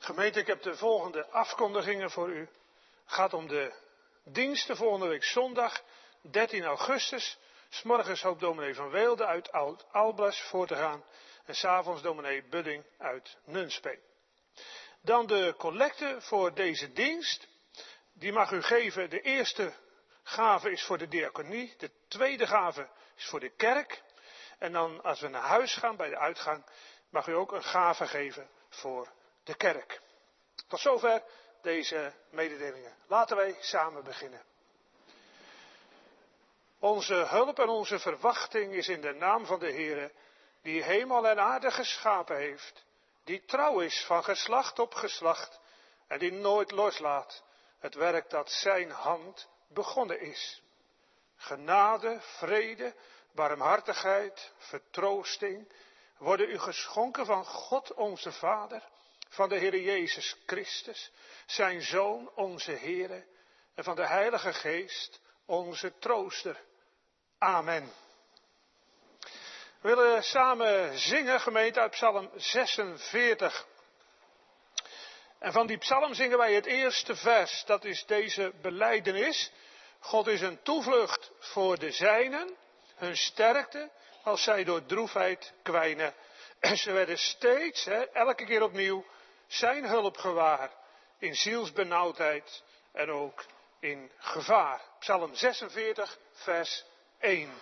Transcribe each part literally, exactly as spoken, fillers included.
Gemeente, ik heb de volgende afkondigingen voor u. Het gaat om de diensten volgende week zondag, dertien augustus. 's Morgens hoopt dominee Van Weelde uit Oud-Alblas voor te gaan. En 's avonds dominee Budding uit Nunspeet. Dan de collecte voor deze dienst. Die mag u geven. De eerste gave is voor de diaconie. De tweede gave is voor de kerk. En dan als we naar huis gaan bij de uitgang, mag u ook een gave geven voor de kerk. Tot zover deze mededelingen. Laten wij samen beginnen. Onze hulp en onze verwachting is in de naam van de Heere, die hemel en aarde geschapen heeft, die trouw is van geslacht op geslacht en die nooit loslaat het werk dat zijn hand begonnen is. Genade, vrede, barmhartigheid, vertroosting worden u geschonken van God onze Vader, van de Heere Jezus Christus, zijn Zoon, onze Heere, en van de Heilige Geest, onze Trooster. Amen. We willen samen zingen, gemeente, uit Psalm zesenveertig. En van die psalm zingen wij het eerste vers, dat is deze belijdenis. God is een toevlucht voor de zijnen, hun sterkte, als zij door droefheid kwijnen. En ze werden steeds, hè, elke keer opnieuw, zijn hulp gewaar in zielsbenauwdheid en ook in gevaar. Psalm zesenveertig, vers één.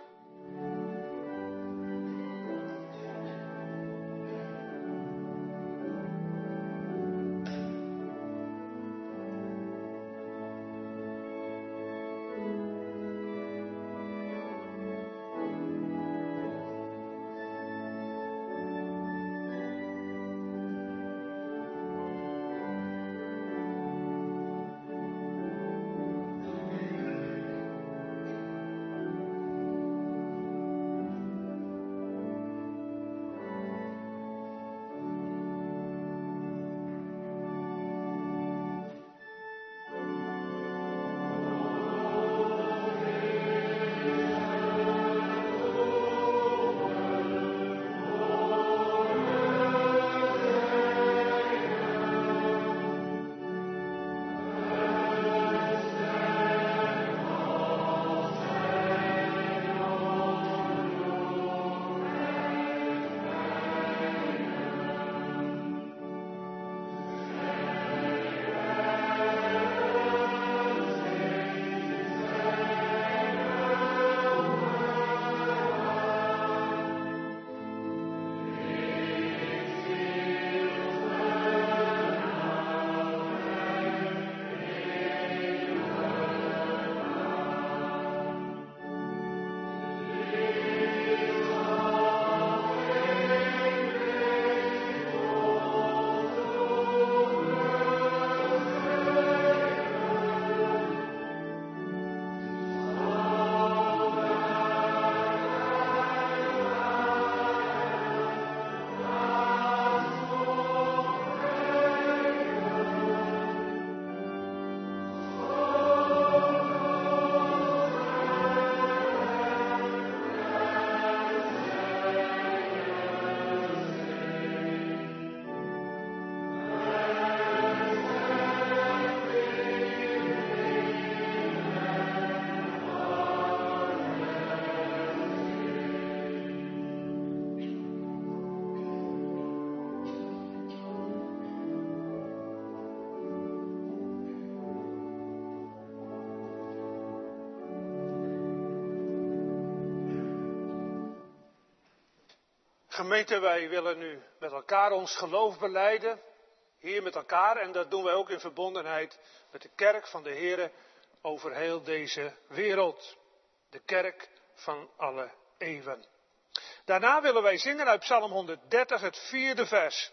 Gemeente, wij willen nu met elkaar ons geloof belijden, hier met elkaar, en dat doen wij ook in verbondenheid met de kerk van de Heere over heel deze wereld. De kerk van alle eeuwen. Daarna willen wij zingen uit Psalm honderddertig, het vierde vers.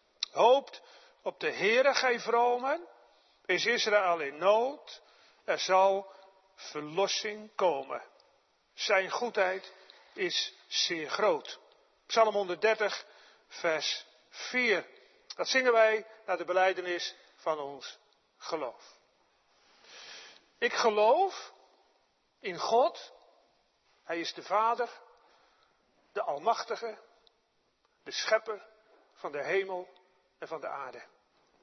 Hoopt op de Heere, gij vromen, is Israël in nood, er zal verlossing komen. Zijn goedheid is zeer groot. Psalm honderddertig, vers vier. Dat zingen wij naar de belijdenis van ons geloof. Ik geloof in God. Hij is de Vader, de Almachtige, de Schepper van de hemel en van de aarde.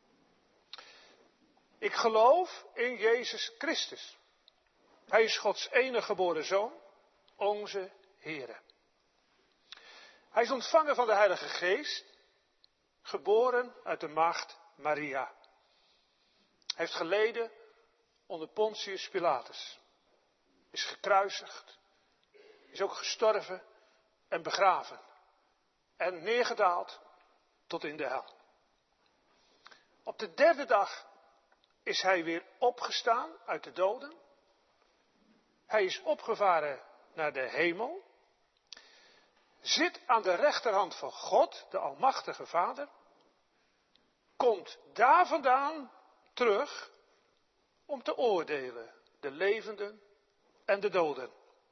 Ik geloof in Jezus Christus. Hij is Gods enige geboren Zoon, onze Heere. Hij is ontvangen van de Heilige Geest, geboren uit de maagd Maria. Hij heeft geleden onder Pontius Pilatus, is gekruisigd, is ook gestorven en begraven en neergedaald tot in de hel. Op de derde dag is hij weer opgestaan uit de doden. Hij is opgevaren naar de hemel, zit aan de rechterhand van God, de Almachtige Vader, komt daar vandaan terug om te oordelen, de levenden en de doden.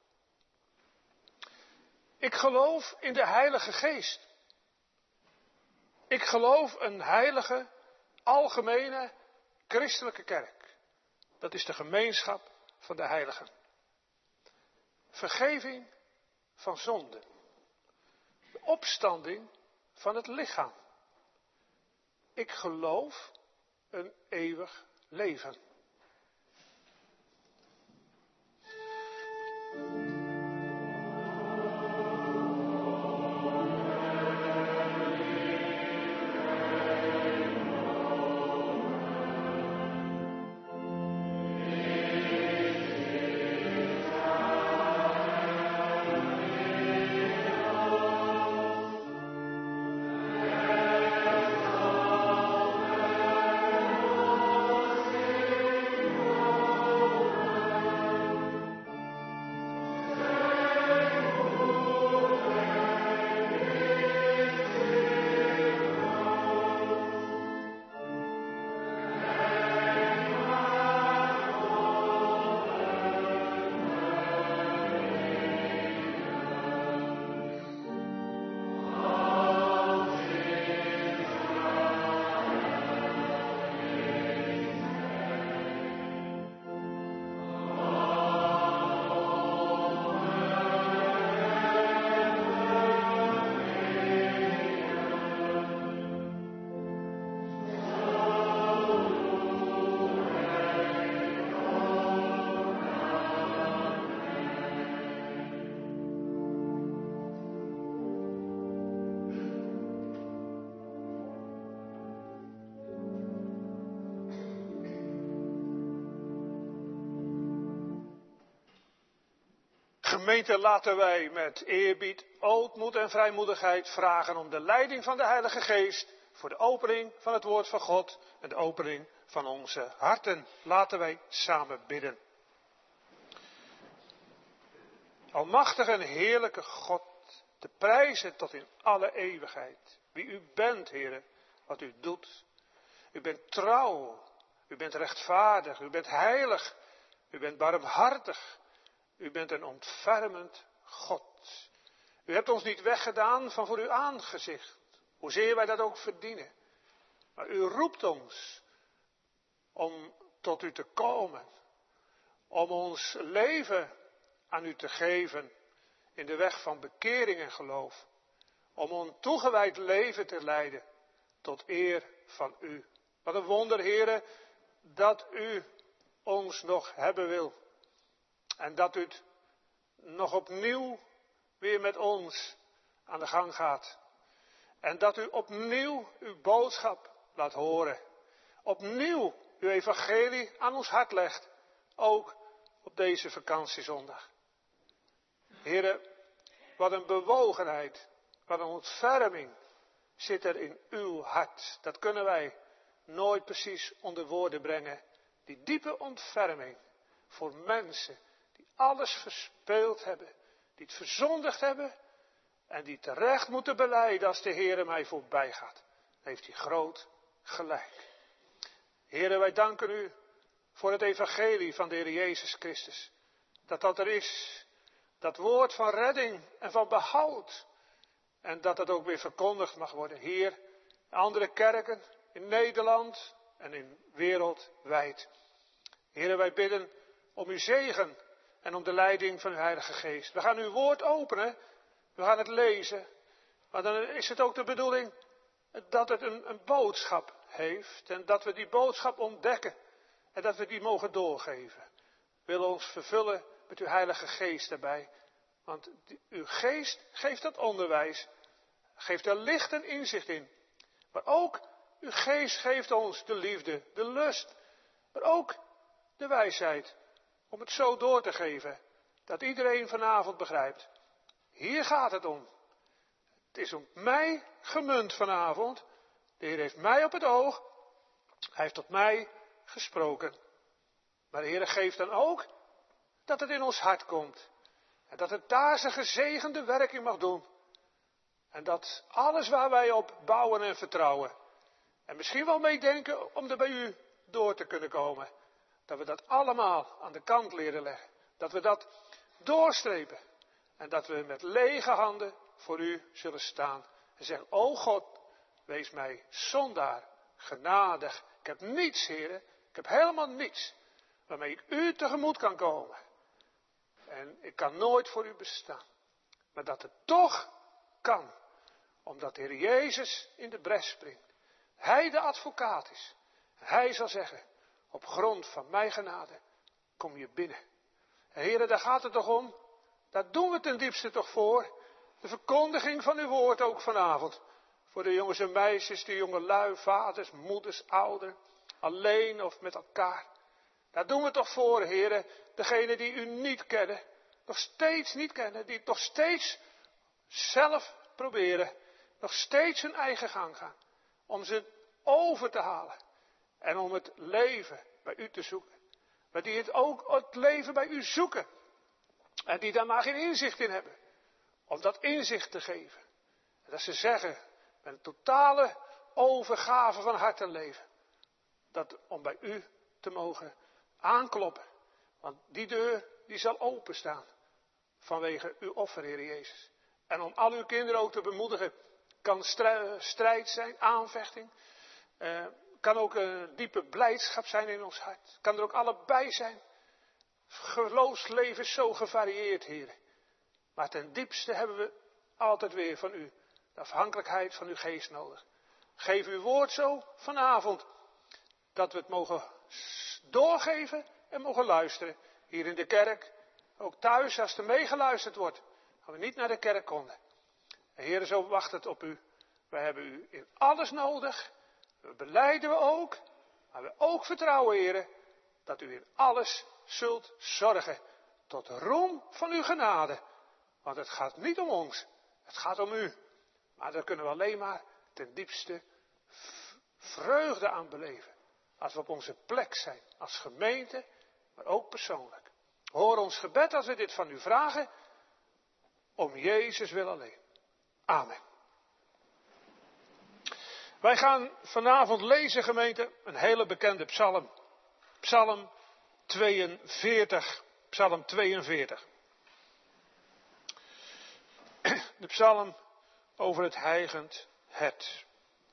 Ik geloof in de Heilige Geest. Ik geloof een heilige, algemene, christelijke kerk. Dat is de gemeenschap van de heiligen. Vergeving van zonden. De opstanding van het lichaam. Ik geloof een eeuwig leven. Gemeente, laten wij met eerbied, ootmoed en vrijmoedigheid vragen om de leiding van de Heilige Geest voor de opening van het woord van God en de opening van onze harten. Laten wij samen bidden. Almachtige en heerlijke God, te prijzen tot in alle eeuwigheid. Wie u bent, Heere, wat u doet. U bent trouw, u bent rechtvaardig, u bent heilig, u bent barmhartig. U bent een ontfermend God. U hebt ons niet weggedaan van voor uw aangezicht, hoezeer wij dat ook verdienen. Maar u roept ons om tot u te komen, om ons leven aan u te geven in de weg van bekering en geloof, om een toegewijd leven te leiden tot eer van u. Wat een wonder, Heere, dat u ons nog hebben wil. En dat u het nog opnieuw weer met ons aan de gang gaat. En dat u opnieuw uw boodschap laat horen. Opnieuw uw evangelie aan ons hart legt. Ook op deze vakantiezondag. Heere, wat een bewogenheid, wat een ontferming zit er in uw hart. Dat kunnen wij nooit precies onder woorden brengen. Die diepe ontferming voor mensen die alles verspeeld hebben, die het verzondigd hebben en die terecht moeten belijden als de Heere mij voorbij gaat. Dan heeft hij groot gelijk. Heere, wij danken u voor het evangelie van de Heer Jezus Christus. Dat dat er is. Dat woord van redding en van behoud. En dat dat ook weer verkondigd mag worden. Hier, in andere kerken, in Nederland en in wereldwijd. Heere, wij bidden om uw zegen en om de leiding van uw Heilige Geest. We gaan uw woord openen. We gaan het lezen. Maar dan is het ook de bedoeling dat het een, een boodschap heeft. En dat we die boodschap ontdekken. En dat we die mogen doorgeven. Wil ons vervullen met uw Heilige Geest daarbij. Want die, uw geest geeft dat onderwijs. Geeft er licht en inzicht in. Maar ook uw geest geeft ons de liefde, de lust. Maar ook de wijsheid. Om het zo door te geven. Dat iedereen vanavond begrijpt. Hier gaat het om. Het is om mij gemunt vanavond. De Heer heeft mij op het oog. Hij heeft tot mij gesproken. Maar de Heer geeft dan ook dat het in ons hart komt. En dat het daar zijn gezegende werking mag doen. En dat alles waar wij op bouwen en vertrouwen. En misschien wel meedenken om er bij u door te kunnen komen. Dat we dat allemaal aan de kant leren leggen. Dat we dat doorstrepen. En dat we met lege handen voor u zullen staan. En zeggen, o God, wees mij zondaar, genadig. Ik heb niets, heren. Ik heb helemaal niets. Waarmee ik u tegemoet kan komen. En ik kan nooit voor u bestaan. Maar dat het toch kan. Omdat de Heer Jezus in de bres springt. Hij de advocaat is. Hij zal zeggen, op grond van mijn genade, kom je binnen. En heren, daar gaat het toch om. Daar doen we ten diepste toch voor. De verkondiging van uw woord ook vanavond. Voor de jongens en meisjes, de jonge lui, vaders, moeders, ouderen. Alleen of met elkaar. Daar doen we toch voor, heren. Degenen die u niet kennen. Nog steeds niet kennen. Die nog steeds zelf proberen. Nog steeds hun eigen gang gaan. Om ze over te halen. En om het leven bij u te zoeken. Maar die het ook het leven bij u zoeken. En die daar maar geen inzicht in hebben. Om dat inzicht te geven. En dat ze zeggen, met een totale overgave van hart en leven. Dat om bij u te mogen aankloppen. Want die deur, die zal openstaan. Vanwege uw offer, Heer Jezus. En om al uw kinderen ook te bemoedigen. Kan strijd zijn, aanvechting. Uh, kan ook een diepe blijdschap zijn in ons hart. Kan er ook allebei zijn. Geloofsleven is zo gevarieerd, Heer. Maar ten diepste hebben we altijd weer van u de afhankelijkheid van uw geest nodig. Geef uw woord zo vanavond. Dat we het mogen doorgeven en mogen luisteren. Hier in de kerk. Ook thuis als er meegeluisterd wordt. Gaan we niet naar de kerk konden. En Heer, zo wacht het op u. Wij hebben u in alles nodig. We belijden we ook. Maar we ook vertrouwen, Heer. Dat u in alles zult zorgen. Tot roem van uw genade. Want het gaat niet om ons. Het gaat om u. Maar daar kunnen we alleen maar ten diepste vreugde aan beleven. Als we op onze plek zijn. Als gemeente. Maar ook persoonlijk. Hoor ons gebed als we dit van u vragen. Om Jezus wil alleen. Amen. Wij gaan vanavond lezen, gemeente, een hele bekende psalm. Psalm tweeënveertig. Psalm tweeënveertig. De psalm over het hijgend hert.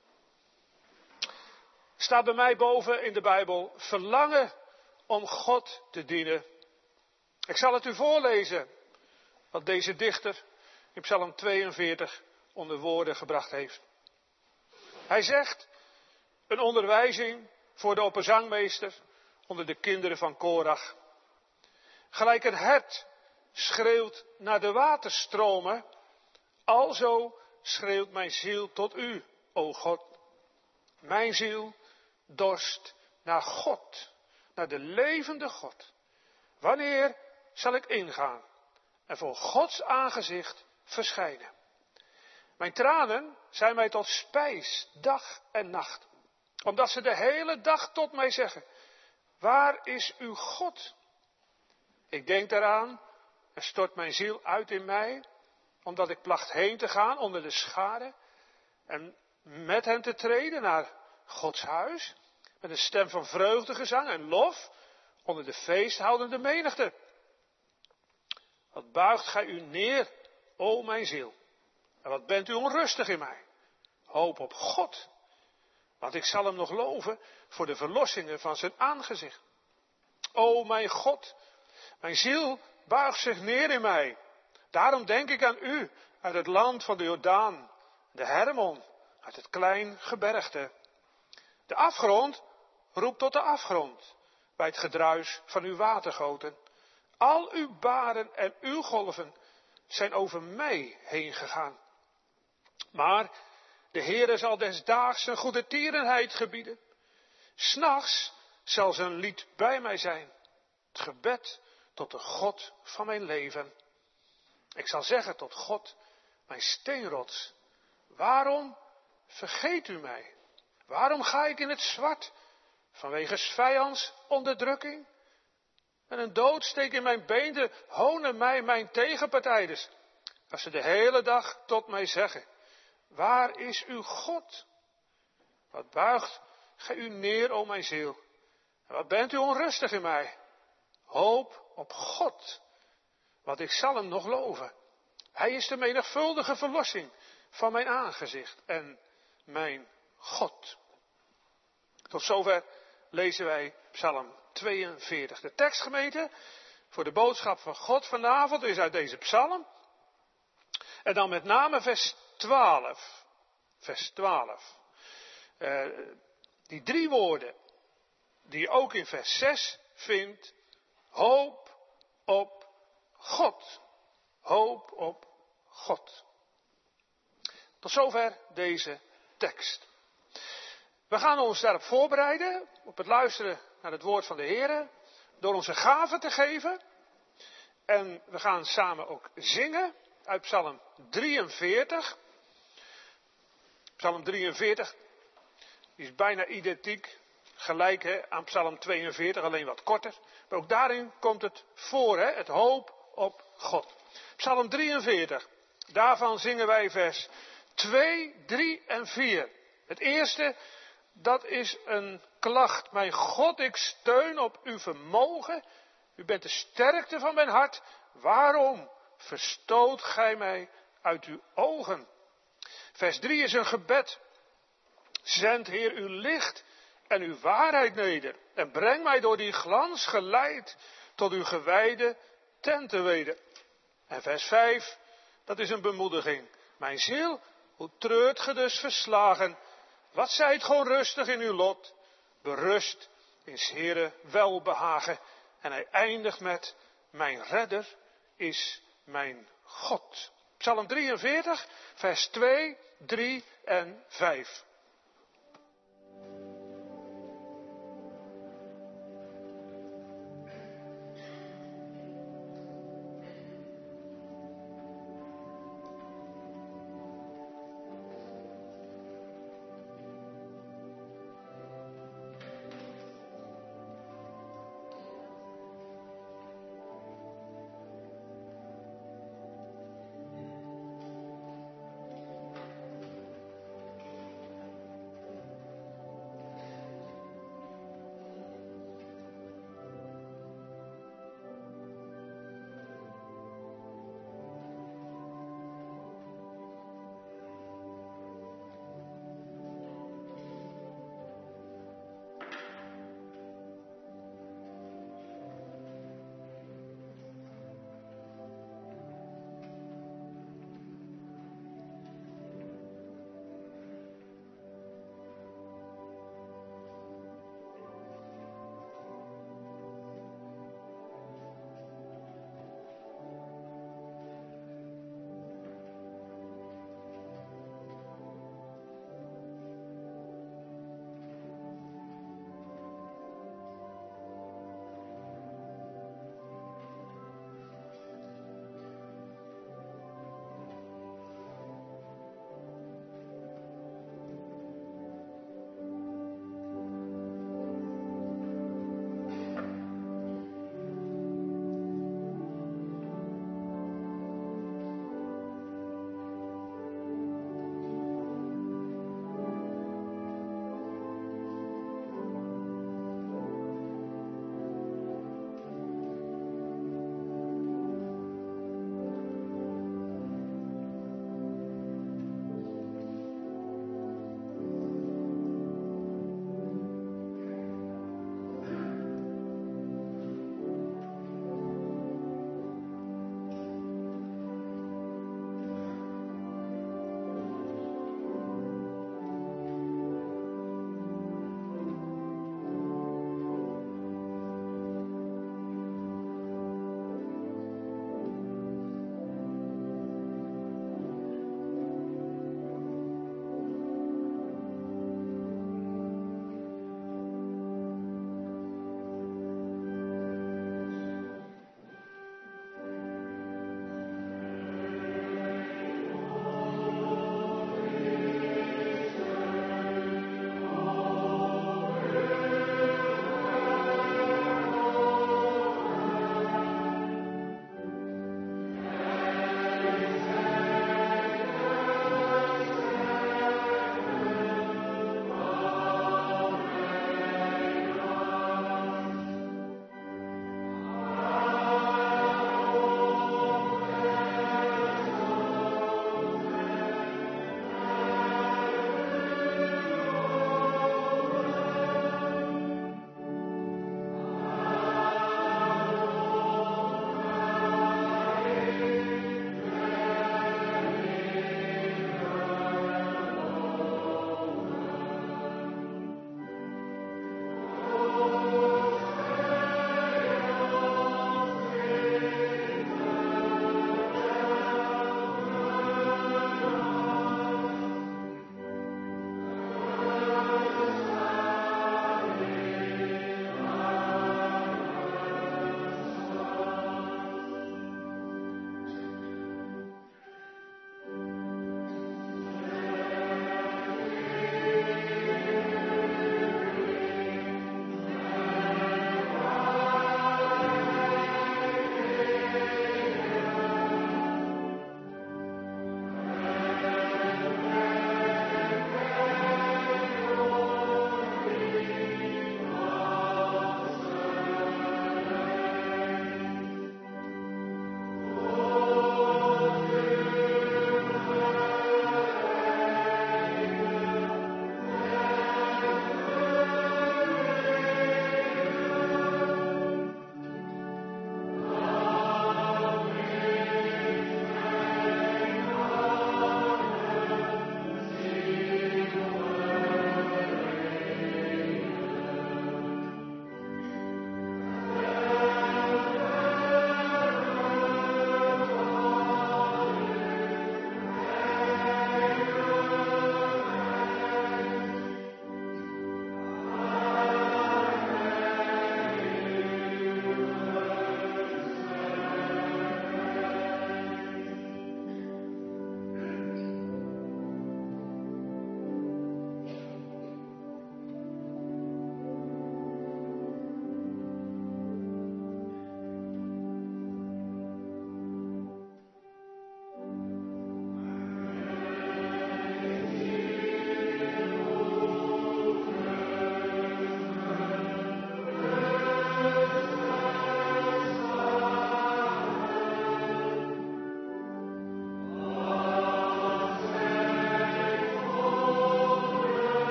Staat bij mij boven in de Bijbel, verlangen om God te dienen. Ik zal het u voorlezen, wat deze dichter in Psalm tweeënveertig onder woorden gebracht heeft. Hij zegt, een onderwijzing voor de opperzangmeester onder de kinderen van Korach. Gelijk een hert schreeuwt naar de waterstromen, alzo schreeuwt mijn ziel tot u, o God. Mijn ziel dorst naar God, naar de levende God. Wanneer zal ik ingaan en voor Gods aangezicht verschijnen? Mijn tranen zijn mij tot spijs, dag en nacht. Omdat ze de hele dag tot mij zeggen, waar is uw God? Ik denk daaraan en stort mijn ziel uit in mij, omdat ik placht heen te gaan onder de schare en met hen te treden naar Gods huis, met een stem van vreugdegezang en lof onder de feesthoudende menigte. Wat buigt gij u neer, o mijn ziel? En wat bent u onrustig in mij? Hoop op God, want ik zal hem nog loven voor de verlossingen van zijn aangezicht. O mijn God, mijn ziel buigt zich neer in mij. Daarom denk ik aan u uit het land van de Jordaan, de Hermon, uit het klein gebergte. De afgrond roept tot de afgrond. bij het gedruis van uw watergoten. Al uw baren en uw golven zijn over mij heen gegaan. Maar de Heere zal des daags zijn goede tierenheid gebieden. 's Nachts zal zijn lied bij mij zijn. Het gebed tot de God van mijn leven. Ik zal zeggen tot God, mijn steenrots. Waarom vergeet u mij? Waarom ga ik in het zwart? Vanwege 's vijands onderdrukking? En een doodsteek in mijn beenen honen mij mijn tegenpartijders. Als ze de hele dag tot mij zeggen, waar is uw God? Wat buigt gij u neer, o mijn ziel? En wat bent u onrustig in mij? Hoop op God, want ik zal hem nog loven. Hij is de menigvuldige verlossing van mijn aangezicht en mijn God. Tot zover lezen wij Psalm tweeënveertig. De tekstgemeente voor de boodschap van God vanavond is uit deze psalm. En dan met name vers twaalf. Vers twaalf. Uh, die drie woorden die je ook in vers zes vindt. Hoop op God. Hoop op God. Tot zover deze tekst. We gaan ons daarop voorbereiden, op het luisteren naar het woord van de Heer, door onze gaven te geven. En we gaan samen ook zingen uit Psalm drieënveertig. Psalm drieënveertig is bijna identiek, gelijk hè, aan Psalm tweeënveertig, alleen wat korter. Maar ook daarin komt het voor, hè, het hoop op God. Psalm drieënveertig, daarvan zingen wij vers twee, drie en vier. Het eerste, dat is een klacht. Mijn God, ik steun op uw vermogen. U bent de sterkte van mijn hart. Waarom verstoot gij mij uit uw ogen? Vers drie is een gebed. Zend, Heer, uw licht en uw waarheid neder. En breng mij door die glans geleid tot uw gewijde tentenweder. En vers vijf, dat is een bemoediging. Mijn ziel, hoe treurt ge dus verslagen? Wat zijt gewoon rustig in uw lot? Berust in 's Heere welbehagen. En hij eindigt met, mijn redder is mijn God. Psalm drieënveertig, vers twee, drie en vijf.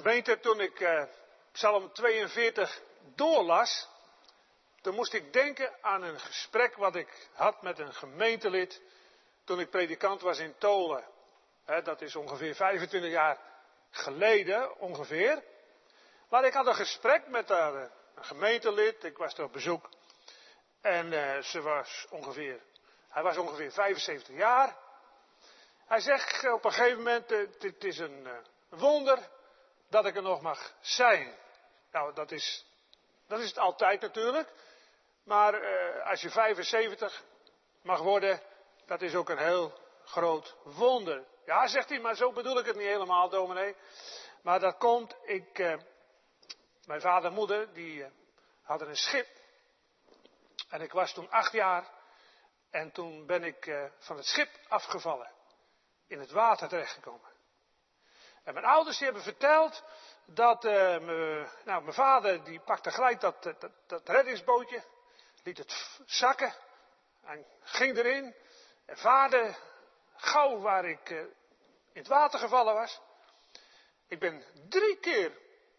Gemeente, toen ik uh, Psalm tweeënveertig doorlas, toen moest ik denken aan een gesprek wat ik had met een gemeentelid toen ik predikant was in Tolen. He, dat is ongeveer vijfentwintig jaar geleden, ongeveer. Maar ik had een gesprek met uh, een gemeentelid, ik was er op bezoek. En uh, ze was ongeveer, hij was ongeveer vijfenzeventig jaar. Hij zegt op een gegeven moment, uh, het is een uh, wonder dat ik er nog mag zijn. Nou, dat is, dat is het altijd natuurlijk. Maar uh, als je vijfenzeventig mag worden, dat is ook een heel groot wonder. Ja, zegt hij, maar zo bedoel ik het niet helemaal, dominee. Maar dat komt, ik, uh, mijn vader en moeder, die uh, hadden een schip. En ik was toen acht jaar. En toen ben ik uh, van het schip afgevallen. In het water terechtgekomen. En mijn ouders die hebben verteld dat uh, me, nou, mijn vader die pakte gelijk dat, dat, dat reddingsbootje. Liet het zakken. En ging erin. En vaarde gauw waar ik uh, in het water gevallen was. Ik ben drie keer,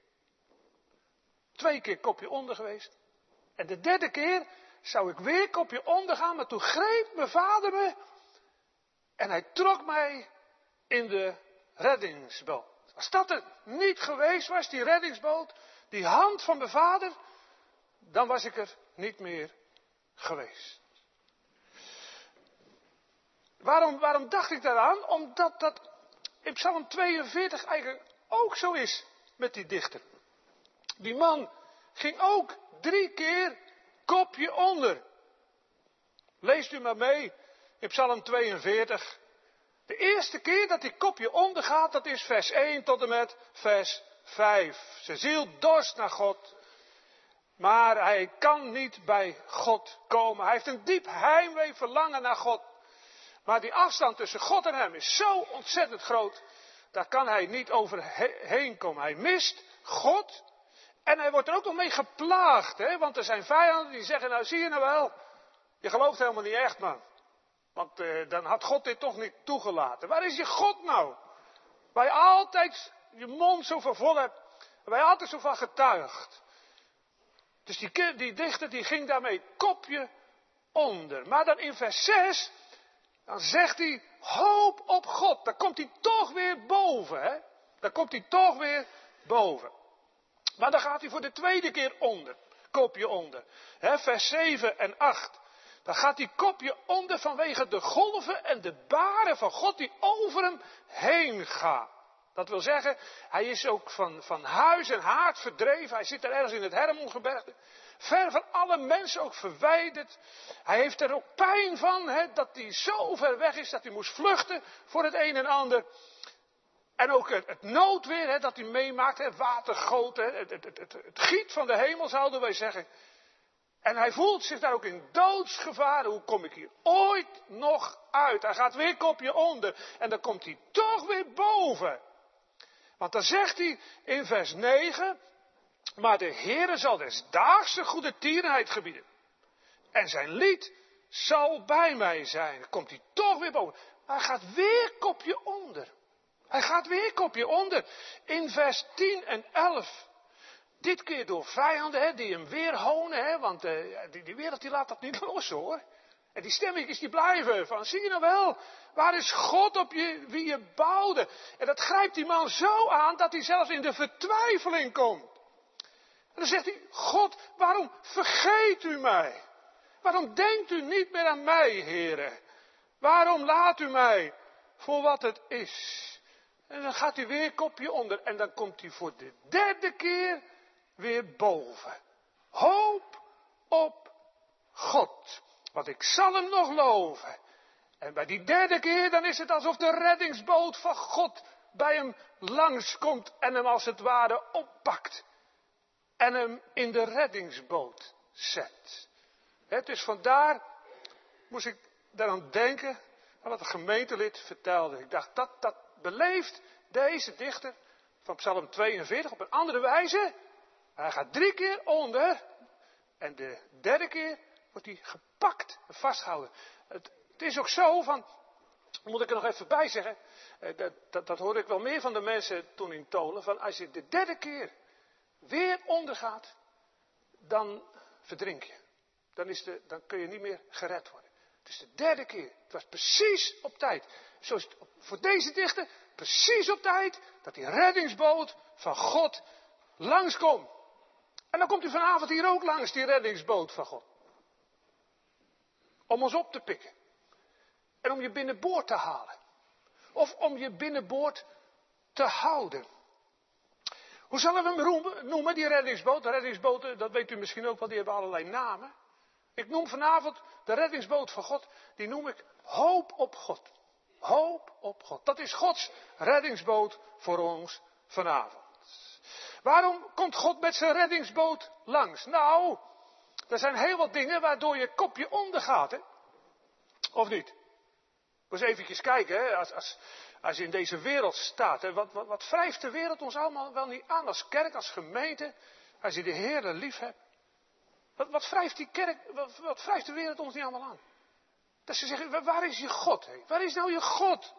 twee keer kopje onder geweest. En de derde keer zou ik weer kopje onder gaan. Maar toen greep mijn vader me. En hij trok mij in de reddingsboot. Als dat er niet geweest was, die reddingsboot, die hand van mijn vader, dan was ik er niet meer geweest. Waarom, waarom dacht ik daaraan? Omdat dat in Psalm tweeënveertig eigenlijk ook zo is met die dichter. Die man ging ook drie keer kopje onder. Leest u maar mee in Psalm tweeënveertig. De eerste keer dat hij kopje onder gaat, dat is vers één tot en met vers vijf. Zijn ziel dorst naar God. Maar hij kan niet bij God komen. Hij heeft een diep heimwee verlangen naar God. Maar die afstand tussen God en hem is zo ontzettend groot. Daar kan hij niet overheen komen. Hij mist God. En hij wordt er ook nog mee geplaagd. Hè? Want er zijn vijanden die zeggen, nou zie je nou wel. Je gelooft helemaal niet echt, man. Want uh, dan had God dit toch niet toegelaten. Waar is je God nou? Waar je altijd je mond zo van vol hebt. Waar je altijd zo van getuigt. Dus die, die dichter die ging daarmee kopje onder. Maar dan in vers zes. Dan zegt hij, hoop op God. Dan komt hij toch weer boven. Hè? Dan komt hij toch weer boven. Maar dan gaat hij voor de tweede keer onder. Kopje onder. Hè, vers zeven en acht. Dan gaat hij kopje onder vanwege de golven en de baren van God die over hem heen gaan. Dat wil zeggen, hij is ook van, van huis en haard verdreven. Hij zit er ergens in het Hermongebergte. Ver van alle mensen ook verwijderd. Hij heeft er ook pijn van, hè, dat hij zo ver weg is dat hij moest vluchten voor het een en ander. En ook het, het noodweer, hè, dat hij meemaakt, het watergoten, het, het, het, het, het giet van de hemel zouden wij zeggen. En hij voelt zich daar ook in doodsgevaar. Hoe kom ik hier ooit nog uit? Hij gaat weer kopje onder. En dan komt hij toch weer boven. Want dan zegt hij in vers negen. Maar de Heere zal des daags de goede tierenheid gebieden. En zijn lied zal bij mij zijn. Dan komt hij toch weer boven. Maar hij gaat weer kopje onder. Hij gaat weer kopje onder. In vers tien en elf. Dit keer door vijanden, hè, die hem weer honen, hè, want uh, die, die wereld die laat dat niet los, hoor. En die stemmetjes die blijven van, zie je nou wel, waar is God op je, wie je bouwde? En dat grijpt die man zo aan dat hij zelfs in de vertwijfeling komt. En dan zegt hij, God, waarom vergeet u mij? Waarom denkt u niet meer aan mij, heren? Waarom laat u mij voor wat het is? En dan gaat hij weer kopje onder en dan komt hij voor de derde keer weer boven. Hoop op God. Want ik zal hem nog loven. En bij die derde keer dan is het alsof de reddingsboot van God bij hem langskomt en hem als het ware oppakt. En hem in de reddingsboot zet. He, dus vandaar moest ik daaraan denken aan wat de gemeentelid vertelde. Ik dacht, dat, dat beleeft deze dichter van Psalm tweeënveertig op een andere wijze. Hij gaat drie keer onder. En de derde keer wordt hij gepakt en vastgehouden. Het, het is ook zo van, moet ik er nog even bij zeggen. Dat, dat, dat hoorde ik wel meer van de mensen toen in Tolen. Van als je de derde keer weer ondergaat, dan verdrink je. Dan, is de, dan kun je niet meer gered worden. Het is de derde keer. Het was precies op tijd. Zo is het voor deze dichter precies op tijd dat die reddingsboot van God langskomt. En dan komt u vanavond hier ook langs, die reddingsboot van God. Om ons op te pikken. En om je binnenboord te halen. Of om je binnenboord te houden. Hoe zullen we hem noemen, die reddingsboot? De reddingsboten, dat weet u misschien ook wel, die hebben allerlei namen. Ik noem vanavond de reddingsboot van God, die noem ik hoop op God. Hoop op God. Dat is Gods reddingsboot voor ons vanavond. Waarom komt God met zijn reddingsboot langs? Nou, er zijn heel wat dingen waardoor je kopje ondergaat, hè? Of niet? Dus eventjes kijken, hè? Als, als, als je in deze wereld staat, hè? Wat, wat, wat wrijft de wereld ons allemaal wel niet aan als kerk, als gemeente, als je de Heer lief hebt? Wat, wat wrijft die kerk, wat, wat wrijft de wereld ons niet allemaal aan? Dat ze zeggen, waar is je God? Hè? Waar is nou je God?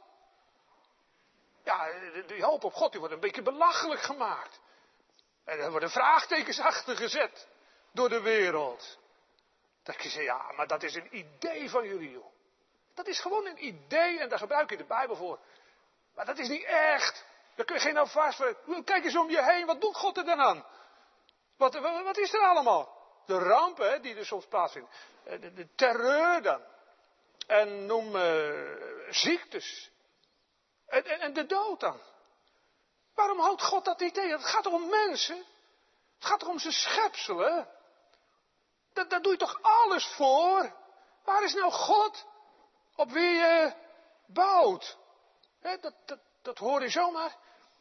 Ja, die hoop op God, die wordt een beetje belachelijk gemaakt. En er worden vraagtekens achter gezet door de wereld. Dat je zegt, ja, maar dat is een idee van jullie, joh. Dat is gewoon een idee en daar gebruik je de Bijbel voor. Maar dat is niet echt. Daar kun je geen houvast voor. Kijk eens om je heen, wat doet God er dan aan? Wat, wat, wat is er allemaal? De rampen, hè, die er soms plaatsvinden. De, de terreur dan. En noem uh, ziektes. En, en, en de dood dan. Waarom houdt God dat niet tegen? Het gaat toch om mensen? Het gaat toch om zijn schepselen? Daar, daar doe je toch alles voor? Waar is nou God op wie je bouwt? He, dat, dat, dat hoor je zomaar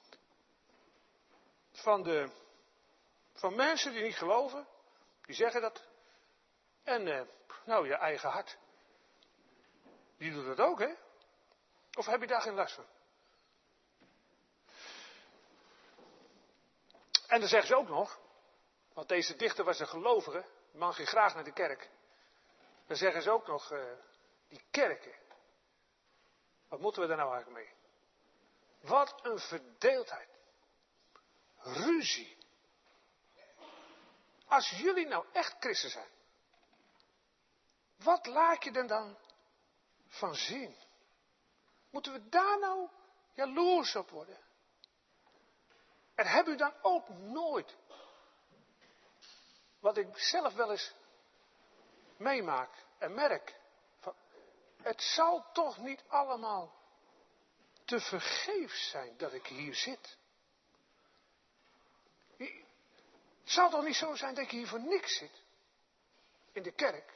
van, de, van mensen die niet geloven. Die zeggen dat. En uh, nou, je eigen hart. Die doet dat ook, hè? Of heb je daar geen last van? En dan zeggen ze ook nog, want deze dichter was een gelovige, de man ging graag naar de kerk. Dan zeggen ze ook nog, uh, die kerken, wat moeten we daar nou eigenlijk mee? Wat een verdeeldheid. Ruzie. Als jullie nou echt christen zijn, wat laat je er dan van zien? Moeten we daar nou jaloers op worden? En heb u dan ook nooit, wat ik zelf wel eens meemaak en merk, van, het zal toch niet allemaal te vergeefs zijn dat ik hier zit. Het zal toch niet zo zijn dat ik hier voor niks zit in de kerk.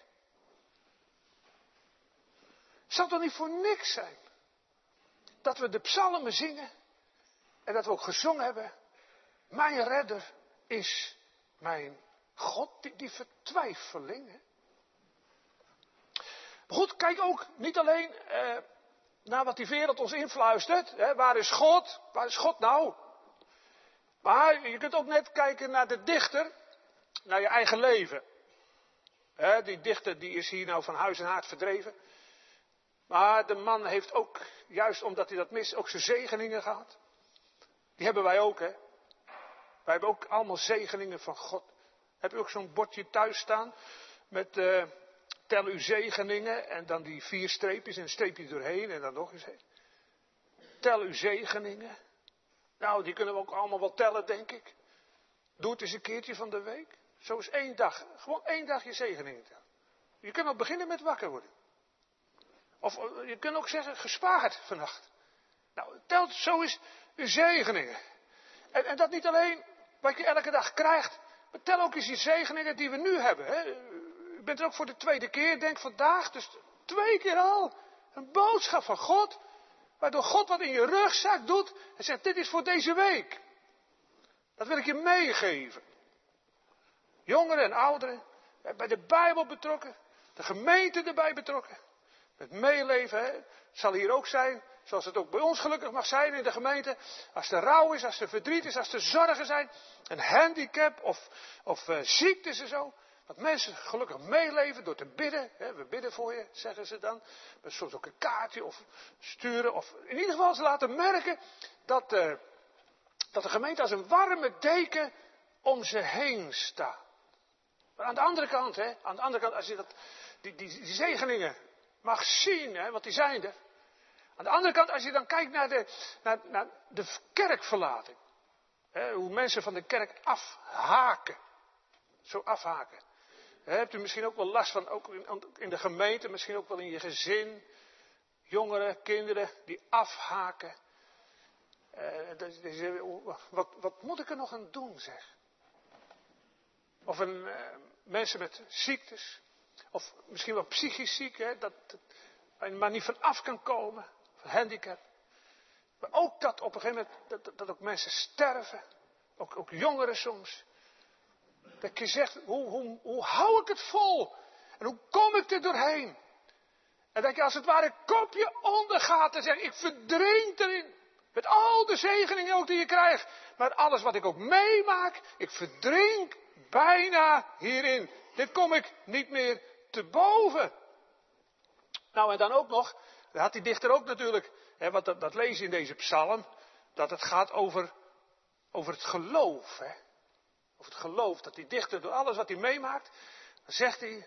Het zal toch niet voor niks zijn dat we de psalmen zingen en dat we ook gezongen hebben. Mijn redder is mijn God, die, die vertwijfeling. Hè? Maar goed, kijk ook niet alleen eh, naar wat die wereld ons influistert. Hè? Waar is God? Waar is God nou? Maar je kunt ook net kijken naar de dichter, naar je eigen leven. Hè? Die dichter die is hier nou van huis en haard verdreven. Maar de man heeft ook, juist omdat hij dat mist, ook zijn zegeningen gehad. Die hebben wij ook, hè. Wij hebben ook allemaal zegeningen van God. Heb je ook zo'n bordje thuis staan met uh, tel uw zegeningen en dan die vier streepjes en een streepje doorheen en dan nog eens heen. Tel uw zegeningen. Nou, die kunnen we ook allemaal wel tellen, denk ik. Doe het eens een keertje van de week. Zo is één dag, gewoon één dag je zegeningen tellen. Je kunt ook beginnen met wakker worden. Of je kunt ook zeggen, gespaard vannacht. Nou, telt zo eens uw zegeningen. En, en dat niet alleen wat je elke dag krijgt, maar tel ook eens die zegeningen die we nu hebben. Hè. U bent er ook voor de tweede keer, denk vandaag, dus twee keer al. Een boodschap van God, waardoor God wat in je rugzak doet en zegt, dit is voor deze week. Dat wil ik je meegeven. Jongeren en ouderen, bij de Bijbel betrokken, de gemeente erbij betrokken. Met meeleven, hè. Het zal hier ook zijn, zoals het ook bij ons gelukkig mag zijn in de gemeente. Als er rouw is, als er verdriet is, als er zorgen zijn, een handicap of, of uh, ziektes en zo. Dat mensen gelukkig meeleven door te bidden. Hè, we bidden voor je, zeggen ze dan. Maar soms ook een kaartje of sturen. Of in ieder geval ze laten merken dat, uh, dat de gemeente als een warme deken om ze heen staat. Maar aan de andere kant, hè, aan de andere kant, als je dat, die, die, die zegeningen mag zien, hè, want die zijn er. Aan de andere kant, als je dan kijkt naar de, naar, naar de kerkverlating. Hè, hoe mensen van de kerk afhaken. Zo afhaken. Hè, hebt u misschien ook wel last van, ook in, in de gemeente, misschien ook wel in je gezin. Jongeren, kinderen, die afhaken. Uh, dat, dat, wat, wat moet ik er nog aan doen, zeg? Of een, uh, mensen met ziektes. Of misschien wel psychisch ziek, hè, dat, dat je maar niet van af kan komen. Of handicap. Maar ook dat op een gegeven moment, dat, dat ook mensen sterven. Ook, ook jongeren soms. Dat je zegt, hoe, hoe, hoe hou ik het vol? En hoe kom ik er doorheen? En dat je als het ware kopje ondergaat en zegt, ik verdrink erin. Met al de zegeningen ook die je krijgt. Maar alles wat ik ook meemaak, ik verdrink bijna hierin. Dit kom ik niet meer te boven. Nou en dan ook nog, dat had die dichter ook natuurlijk, hè, want dat, dat lees je in deze psalm, dat het gaat over, over het geloof. Hè. Over het geloof, dat die dichter door alles wat hij meemaakt, dan zegt hij,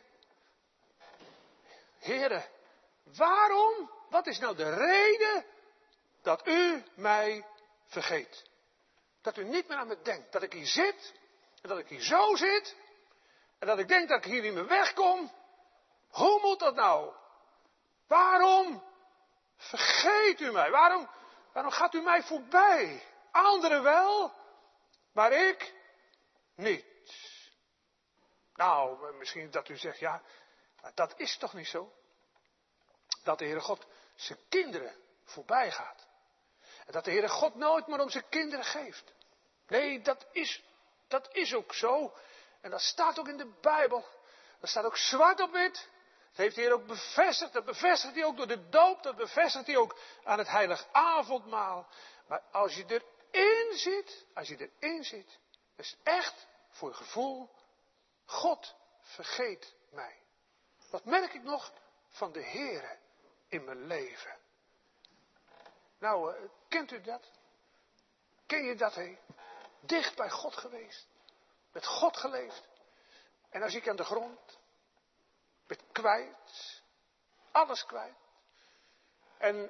Heere, waarom, wat is nou de reden dat u mij vergeet? Dat u niet meer aan me denkt, dat ik hier zit, en dat ik hier zo zit, en dat ik denk dat ik hier niet meer wegkom. Hoe moet dat nou? Waarom vergeet u mij? Waarom, waarom gaat u mij voorbij? Anderen wel, maar ik niet. Nou, misschien dat u zegt, ja, dat is toch niet zo? Dat de Heere God zijn kinderen voorbij gaat. En dat de Heere God nooit meer om zijn kinderen geeft. Nee, dat is, dat is ook zo. En dat staat ook in de Bijbel. Dat staat ook zwart op wit. Dat heeft de Heer ook bevestigd. Dat bevestigt hij ook door de doop. Dat bevestigt hij ook aan het heilig avondmaal. Maar als je erin zit, als je erin zit, is echt voor je gevoel, God vergeet mij. Wat merk ik nog van de Heere in mijn leven? Nou, kent u dat? Ken je dat, hé? Dicht bij God geweest. Met God geleefd. En dan zie ik aan de grond. Ben kwijt. Alles kwijt. En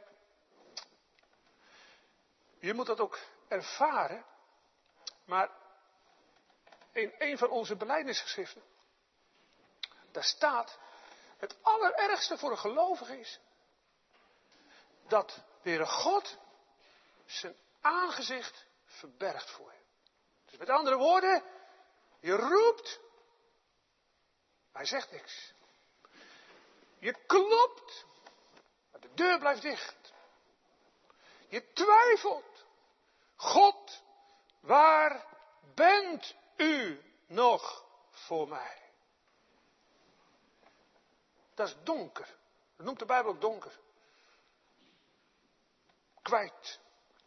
je moet dat ook ervaren. Maar in een van onze belijdenisgeschriften, daar staat, het allerergste voor een gelovige is, dat de Heere God zijn aangezicht verbergt voor je. Dus met andere woorden, je roept, maar hij zegt niks. Je klopt, maar de deur blijft dicht. Je twijfelt. God, waar bent u nog voor mij? Dat is donker. Dat noemt de Bijbel ook donker. Kwijt.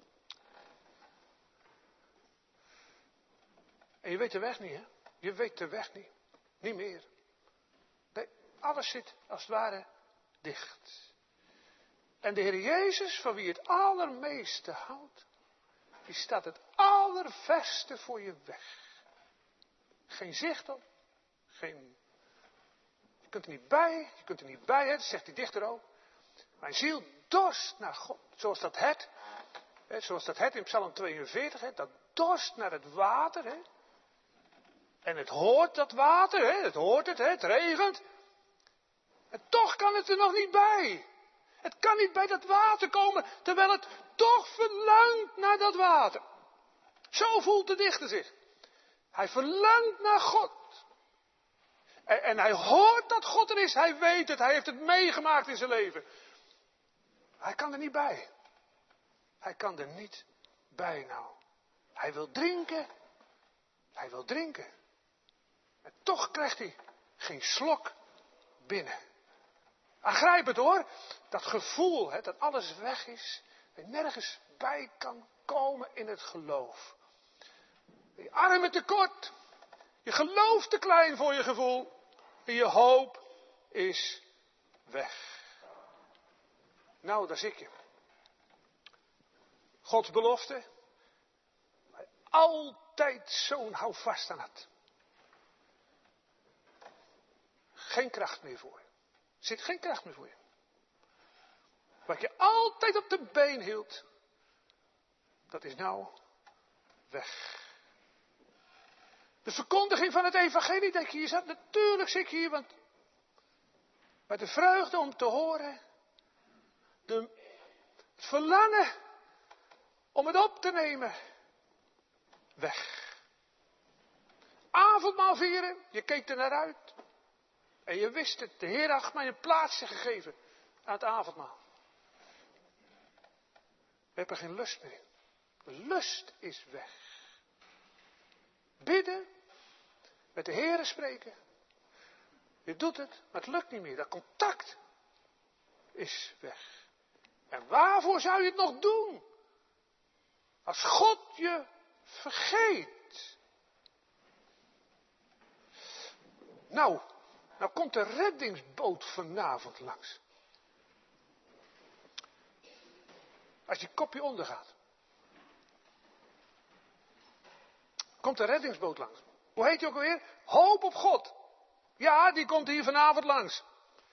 En je weet de weg niet, hè? Je weet de weg niet. Niet meer. Nee, alles zit als het ware dicht. En de Heer Jezus, van wie je het allermeeste houdt, die staat het allerverste voor je weg. Geen zicht op. Geen... Je kunt er niet bij. Je kunt er niet bij, hè? Dat zegt die dichter ook. Mijn ziel dorst naar God. Zoals dat het. Hè? Zoals dat het in Psalm tweeënveertig. Hè? Dat dorst naar het water. Hè? En het hoort dat water. Hè? Het hoort het. Hè? Het regent. En toch kan het er nog niet bij. Het kan niet bij dat water komen. Terwijl het toch verlangt naar dat water. Zo voelt de dichter zich. Hij verlangt naar God. En, en hij hoort dat God er is. Hij weet het. Hij heeft het meegemaakt in zijn leven. Hij kan er niet bij. Hij kan er niet bij nou. Hij wil drinken. Hij wil drinken. En toch krijgt hij geen slok binnen. Aangrijpend hoor. Dat gevoel, hè, dat alles weg is. Dat je nergens bij kan komen in het geloof. Je armen tekort. Je geloof te klein voor je gevoel. En je hoop is weg. Nou, daar zit je. Gods belofte. Waar je altijd zo'n houvast aan had. Geen kracht meer voor je. Er zit geen kracht meer voor je. Wat je altijd op de been hield. Dat is nou weg. De verkondiging van het evangelie, denk je, je zat natuurlijk zit je hier, want met de vreugde om te horen, de, het verlangen om het op te nemen, weg. Avondmaal vieren, je keek er naar uit. En je wist het, de Heer had mij een plaatsje gegeven aan het avondmaal. We hebben geen lust meer in. De lust is weg. Bidden, met de Heer spreken. Je doet het, maar het lukt niet meer. Dat contact is weg. En waarvoor zou je het nog doen? Als God je vergeet. Nou, nou komt de reddingsboot vanavond langs. Als je kopje ondergaat. Komt de reddingsboot langs. Hoe heet die ook alweer? Hoop op God. Ja, die komt hier vanavond langs.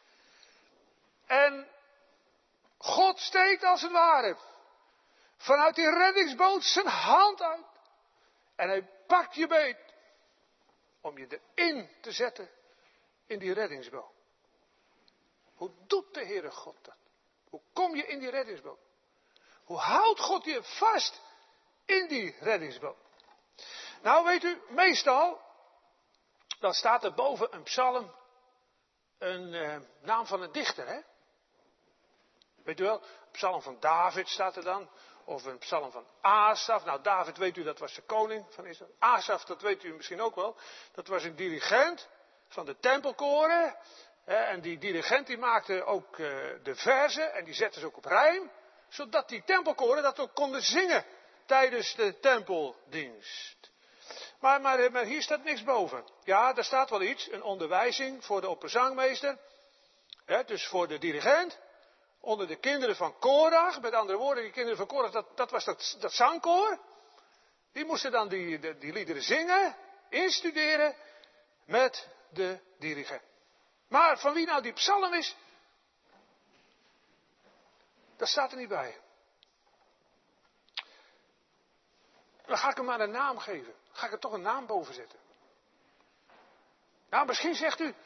En God steekt als het ware vanuit die reddingsboot zijn hand uit. En hij pakt je beet om je erin te zetten in die reddingsboot. Hoe doet de Heere God dat? Hoe kom je in die reddingsboot? Hoe houdt God je vast in die reddingsboot? Nou weet u, meestal, dan staat er boven een psalm een uh, naam van een dichter, hè? Weet u wel, een psalm van David staat er dan, of een psalm van Asaf. Nou, David weet u, dat was de koning van Israël. Asaf, dat weet u misschien ook wel, dat was een dirigent van de tempelkoren. Hè? En die dirigent die maakte ook uh, de verzen en die zette ze ook op rijm, zodat die tempelkoren dat ook konden zingen tijdens de tempeldienst. Maar, maar, maar hier staat niks boven. Ja, daar staat wel iets. Een onderwijzing voor de opperzangmeester. Hè, dus voor de dirigent. Onder de kinderen van Korach. Met andere woorden, die kinderen van Korach, dat, dat was dat, dat zangkoor. Die moesten dan die, die, die liederen zingen. Instuderen. Met de dirigent. Maar van wie nou die psalm is. Dat staat er niet bij. Dan ga ik hem maar een naam geven. Ga ik er toch een naam boven zetten. Nou, misschien zegt u.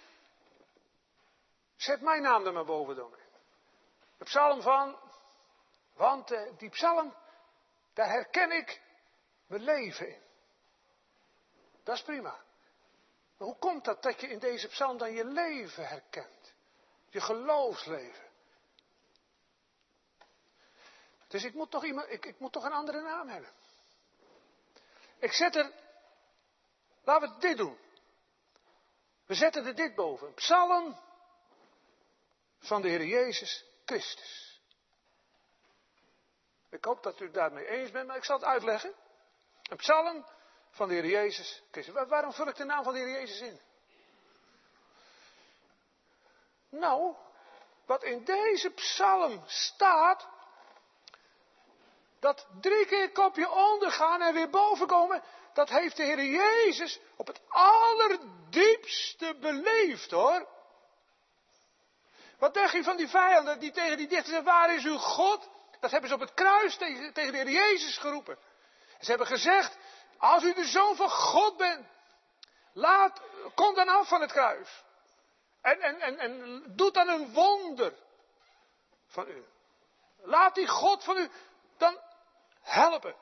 Zet mijn naam er maar boven dan. De psalm van. Want uh, die psalm. Daar herken ik mijn leven in. Dat is prima. Maar hoe komt dat dat je in deze psalm dan je leven herkent? Je geloofsleven. Dus ik moet toch, iemand, ik, ik moet toch een andere naam hebben. Ik zet er, laten we dit doen. We zetten er dit boven. Een psalm van de Heer Jezus Christus. Ik hoop dat u het daarmee eens bent, maar ik zal het uitleggen. Een psalm van de Heer Jezus Christus. Waarom vul ik de naam van de Heer Jezus in? Nou, wat in deze psalm staat, dat drie keer kopje ondergaan en weer boven komen, dat heeft de Heer Jezus op het allerdiepste beleefd, hoor. Wat dacht je van die vijanden die tegen die dichters zeggen, waar is uw God? Dat hebben ze op het kruis tegen, tegen de Heer Jezus geroepen. En ze hebben gezegd, als u de Zoon van God bent, laat, kom dan af van het kruis. En, en, en, en doe dan een wonder van u. Laat die God van u dan helpen.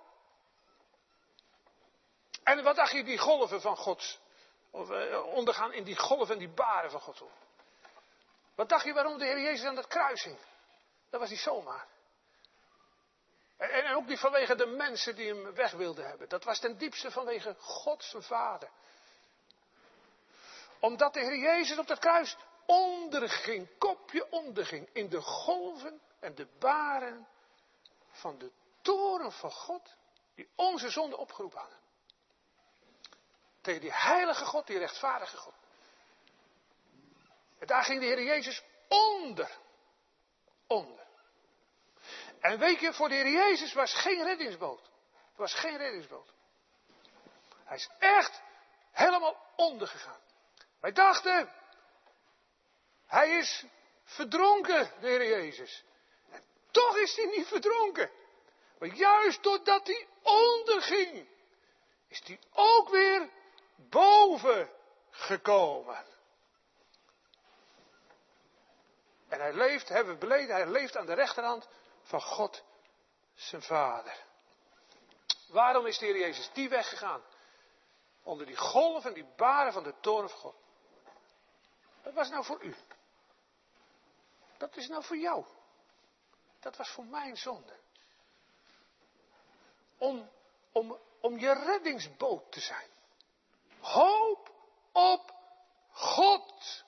En wat dacht je, die golven van Gods, of, uh, ondergaan in die golven en die baren van Gods. Wat dacht je waarom de Heer Jezus aan dat kruis hing? Dat was niet zomaar. En, en ook niet vanwege de mensen die hem weg wilden hebben. Dat was ten diepste vanwege God zijn Vader. Omdat de Heer Jezus op dat kruis onderging, kopje onderging, in de golven en de baren van de toren van God, die onze zonde opgeroepen hadden. Tegen die heilige God, die rechtvaardige God. En daar ging de Heer Jezus onder. Onder. En weet je, voor de Heer Jezus was geen reddingsboot. Er was geen reddingsboot. Hij is echt helemaal ondergegaan. Wij dachten, hij is verdronken, de Heer Jezus. En toch is hij niet verdronken. Maar juist doordat hij onderging, is hij ook weer boven gekomen. En hij leeft, hebben we beleden, hij leeft aan de rechterhand van God, zijn Vader. Waarom is de Heer Jezus die weg gegaan? Onder die golven en die baren van de toorn van God. Dat was nou voor u. Dat is nou voor jou. Dat was voor mijn zonde. Om, om, om je reddingsboot te zijn. Hoop op God.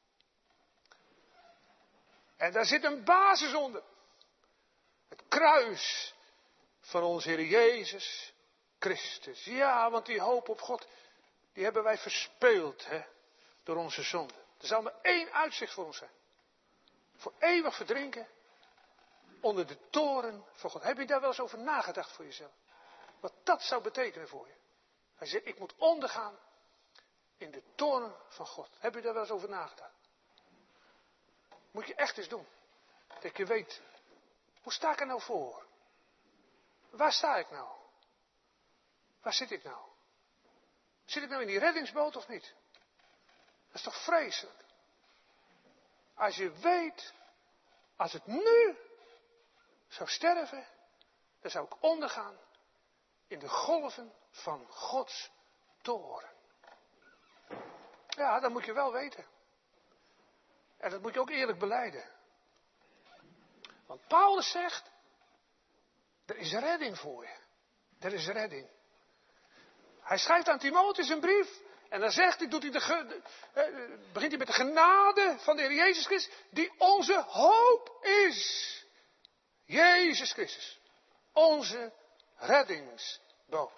En daar zit een basis onder. Het kruis van onze Heer Jezus Christus. Ja, want die hoop op God, die hebben wij verspeeld, hè, door onze zonde. Er zal maar één uitzicht voor ons zijn. Voor eeuwig verdrinken onder de toren van God. Heb je daar wel eens over nagedacht voor jezelf? Wat dat zou betekenen voor je. Hij zegt, ik moet ondergaan in de toren van God. Heb je daar wel eens over nagedacht? Moet je echt eens doen. Dat je weet, hoe sta ik er nou voor? Waar sta ik nou? Waar zit ik nou? Zit ik nou in die reddingsboot of niet? Dat is toch vreselijk? Als je weet, als het nu zou sterven, dan zou ik ondergaan in de golven van Gods toren. Ja, dat moet je wel weten. En dat moet je ook eerlijk belijden. Want Paulus zegt, er is redding voor je. Er is redding. Hij schrijft aan Timotheus een brief. En dan zegt hij, doet hij de, de, eh, begint hij met de genade van de Heer Jezus Christus. Die onze hoop is. Jezus Christus. Onze reddingsboot.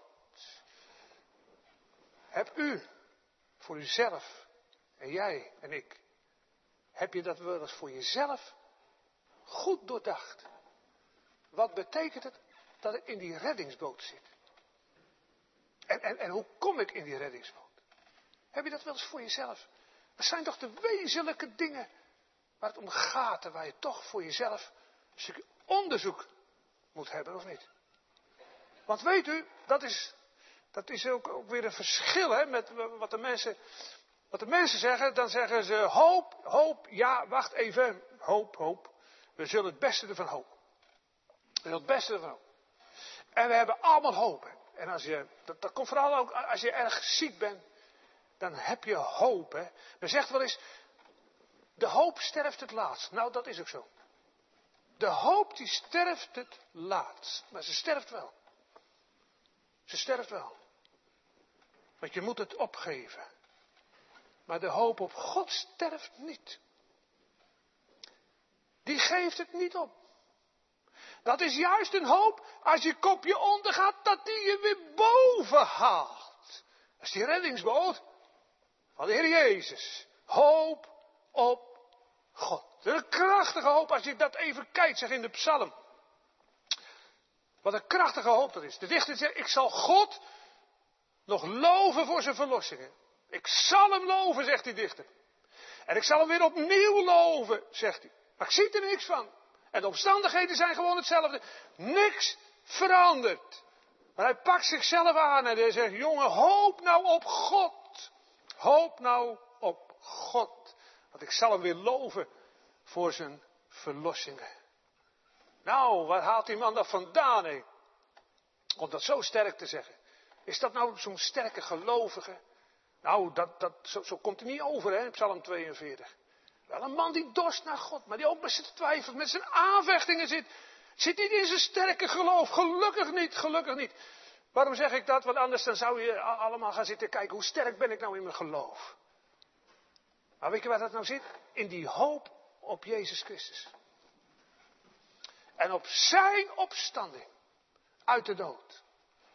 Heb u voor uzelf en jij en ik. Heb je dat wel eens voor jezelf goed doordacht? Wat betekent het dat ik in die reddingsboot zit? En, en, en hoe kom ik in die reddingsboot? Heb je dat wel eens voor jezelf? Dat zijn toch de wezenlijke dingen waar het om gaat en waar je toch voor jezelf een stukje onderzoek moet hebben, of niet? Want weet u, dat is, dat is ook, ook weer een verschil hè, met wat de mensen... Wat de mensen zeggen, dan zeggen ze hoop, hoop, ja, wacht even, hoop, hoop. We zullen het beste ervan hopen. We zullen het beste ervan hopen. En we hebben allemaal hoop. En als je, dat, dat komt vooral ook als je erg ziek bent, dan heb je hoop. Hè. Men zegt wel eens, de hoop sterft het laatst. Nou, dat is ook zo. De hoop die sterft het laatst. Maar ze sterft wel. Ze sterft wel. Want je moet het opgeven. Maar de hoop op God sterft niet. Die geeft het niet op. Dat is juist een hoop, als je kopje ondergaat, dat die je weer boven haalt. Dat is die reddingsboot van de Heer Jezus. Hoop op God. Dat is een krachtige hoop als je dat even kijkt, zeg in de psalm. Wat een krachtige hoop dat is. De dichter zegt, ik zal God nog loven voor zijn verlossingen. Ik zal hem loven, zegt die dichter. En ik zal hem weer opnieuw loven, zegt hij. Maar ik zie er niks van. En de omstandigheden zijn gewoon hetzelfde. Niks verandert. Maar hij pakt zichzelf aan en hij zegt, jongen, hoop nou op God. Hoop nou op God. Want ik zal hem weer loven voor zijn verlossingen. Nou, waar haalt die man dat vandaan, hé? Om dat zo sterk te zeggen. Is dat nou zo'n sterke gelovige? Nou, dat, dat, zo, zo komt hij niet over, hè, Psalm tweeënveertig. Wel een man die dorst naar God, maar die ook met zijn twijfels, met zijn aanvechtingen zit. Zit niet in zijn sterke geloof. Gelukkig niet, gelukkig niet. Waarom zeg ik dat? Want anders dan zou je allemaal gaan zitten kijken, hoe sterk ben ik nou in mijn geloof? Maar weet je waar dat nou zit? In die hoop op Jezus Christus. En op zijn opstanding uit de dood.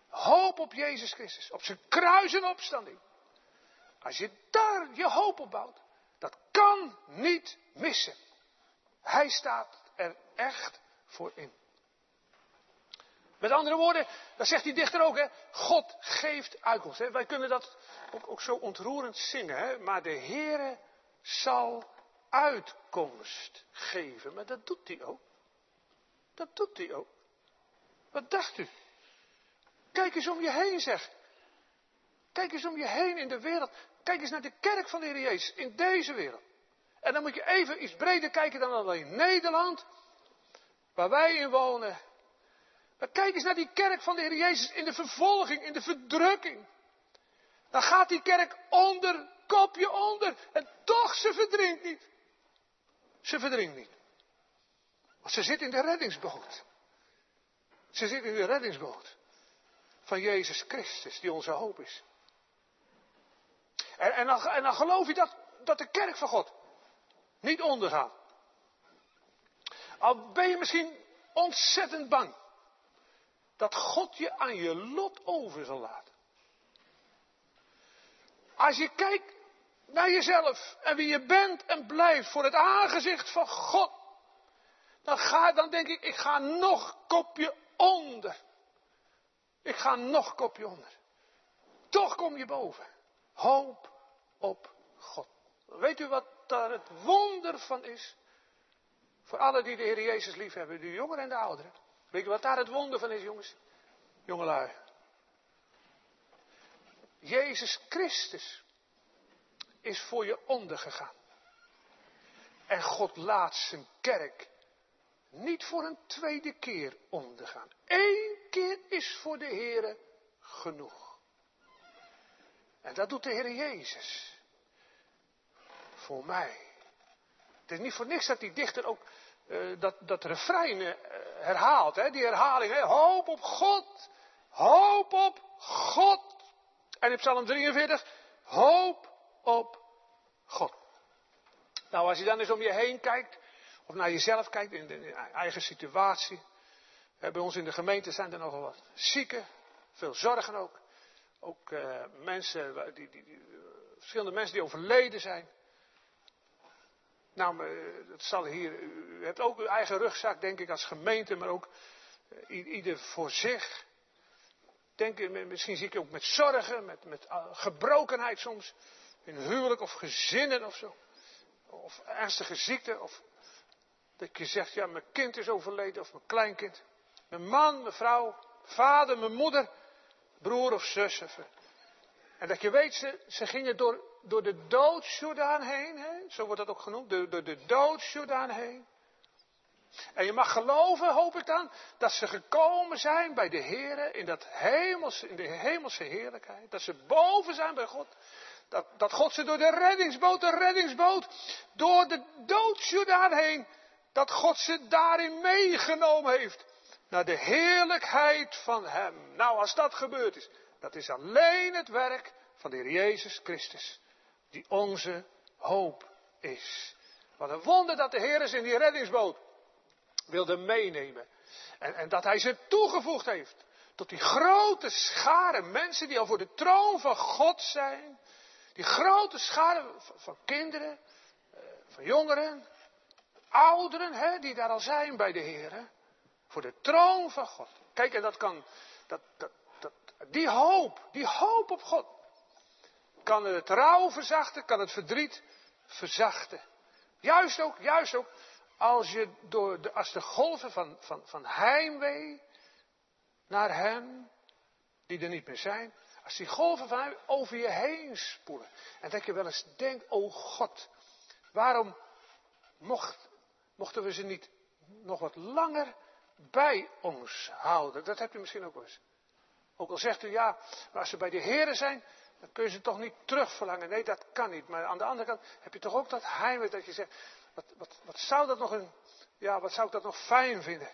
Hoop op Jezus Christus. Op zijn kruis en opstanding. Als je daar je hoop op bouwt. Dat kan niet missen. Hij staat er echt voor in. Met andere woorden, dat zegt die dichter ook, hè. God geeft uitkomst. Hè. Wij kunnen dat ook, ook zo ontroerend zingen. Hè. Maar de Heere zal uitkomst geven. Maar dat doet hij ook. Dat doet hij ook. Wat dacht u? Kijk eens om je heen, zeg. Kijk eens om je heen in de wereld. Kijk eens naar de kerk van de Heer Jezus in deze wereld. En dan moet je even iets breder kijken dan alleen Nederland, waar wij in wonen. Maar kijk eens naar die kerk van de Heer Jezus in de vervolging, in de verdrukking. Dan gaat die kerk onder, kopje onder. En toch, ze verdrinkt niet. Ze verdrinkt niet. Want ze zit in de reddingsboot. Ze zit in de reddingsboot van Jezus Christus, die onze hoop is. En, en, dan, en dan geloof je dat, dat de kerk van God niet ondergaat. Al ben je misschien ontzettend bang dat God je aan je lot over zal laten. Als je kijkt naar jezelf en wie je bent en blijft voor het aangezicht van God, dan, ga, dan denk ik, ik ga nog kopje onder. Ik ga nog kopje onder. Toch kom je boven. Hoop op God. Weet u wat daar het wonder van is? Voor alle die de Heer Jezus lief hebben, de jongeren en de ouderen. Weet u wat daar het wonder van is, jongens? Jongelui. Jezus Christus is voor je ondergegaan. En God laat zijn kerk niet voor een tweede keer ondergaan. Eén keer is voor de Heere genoeg. En dat doet de Heer Jezus. Voor mij. Het is niet voor niks dat die dichter ook uh, dat, dat refrein uh, herhaalt. Hè? Die herhaling. Hè? Hoop op God. Hoop op God. En in Psalm drieënveertig. Hoop op God. Nou, als je dan eens om je heen kijkt. Of naar jezelf kijkt. In de, in de eigen situatie. Hè, bij ons in de gemeente zijn er nogal wat zieken. Veel zorgen ook. Ook uh, mensen, die, die, die, verschillende mensen die overleden zijn. Nou, dat zal hier, u hebt ook uw eigen rugzak, denk ik, als gemeente, maar ook uh, ieder voor zich. Denk, misschien zie ik ook met zorgen, met, met gebrokenheid soms, in huwelijk of gezinnen of zo. Of ernstige ziekte, of dat je zegt, ja, mijn kind is overleden, of mijn kleinkind. Mijn man, mijn vrouw, vader, mijn moeder, broer of zus. Of, en dat je weet, ze, ze gingen door, door de doodsjordaan heen. Hè? Zo wordt dat ook genoemd. Door, door de doodsjordaan heen. En je mag geloven, hoop ik dan, dat ze gekomen zijn bij de Heere in, dat hemelse, in de hemelse heerlijkheid. Dat ze boven zijn bij God. Dat, dat God ze door de reddingsboot, de reddingsboot, door de doodsjordaan heen, dat God ze daarin meegenomen heeft. Naar de heerlijkheid van hem. Nou, als dat gebeurd is, dat is alleen het werk van de Heer Jezus Christus. Die onze hoop is. Wat een wonder dat de Heer is in die reddingsboot wilde meenemen. En, en dat hij ze toegevoegd heeft. Tot die grote schare mensen die al voor de troon van God zijn. Die grote schare van, van kinderen, van jongeren, ouderen, hè, die daar al zijn bij de Heer. Voor de troon van God. Kijk, en dat kan, dat, dat, dat, die hoop, die hoop op God. Kan het rouw verzachten, kan het verdriet verzachten. Juist ook, juist ook, als je door de, als de golven van, van, van heimwee naar hem, die er niet meer zijn, als die golven van hem over je heen spoelen. En dat je wel eens denkt, oh God, waarom mocht, mochten we ze niet nog wat langer bij ons houden? Dat hebt u misschien ook wel eens. Ook al zegt u ja, maar als ze bij de Heere zijn, dan kun je ze toch niet terugverlangen. Nee, dat kan niet. Maar aan de andere kant heb je toch ook dat heimwee dat je zegt, wat, wat, wat zou dat nog een, ja, wat zou ik dat nog fijn vinden?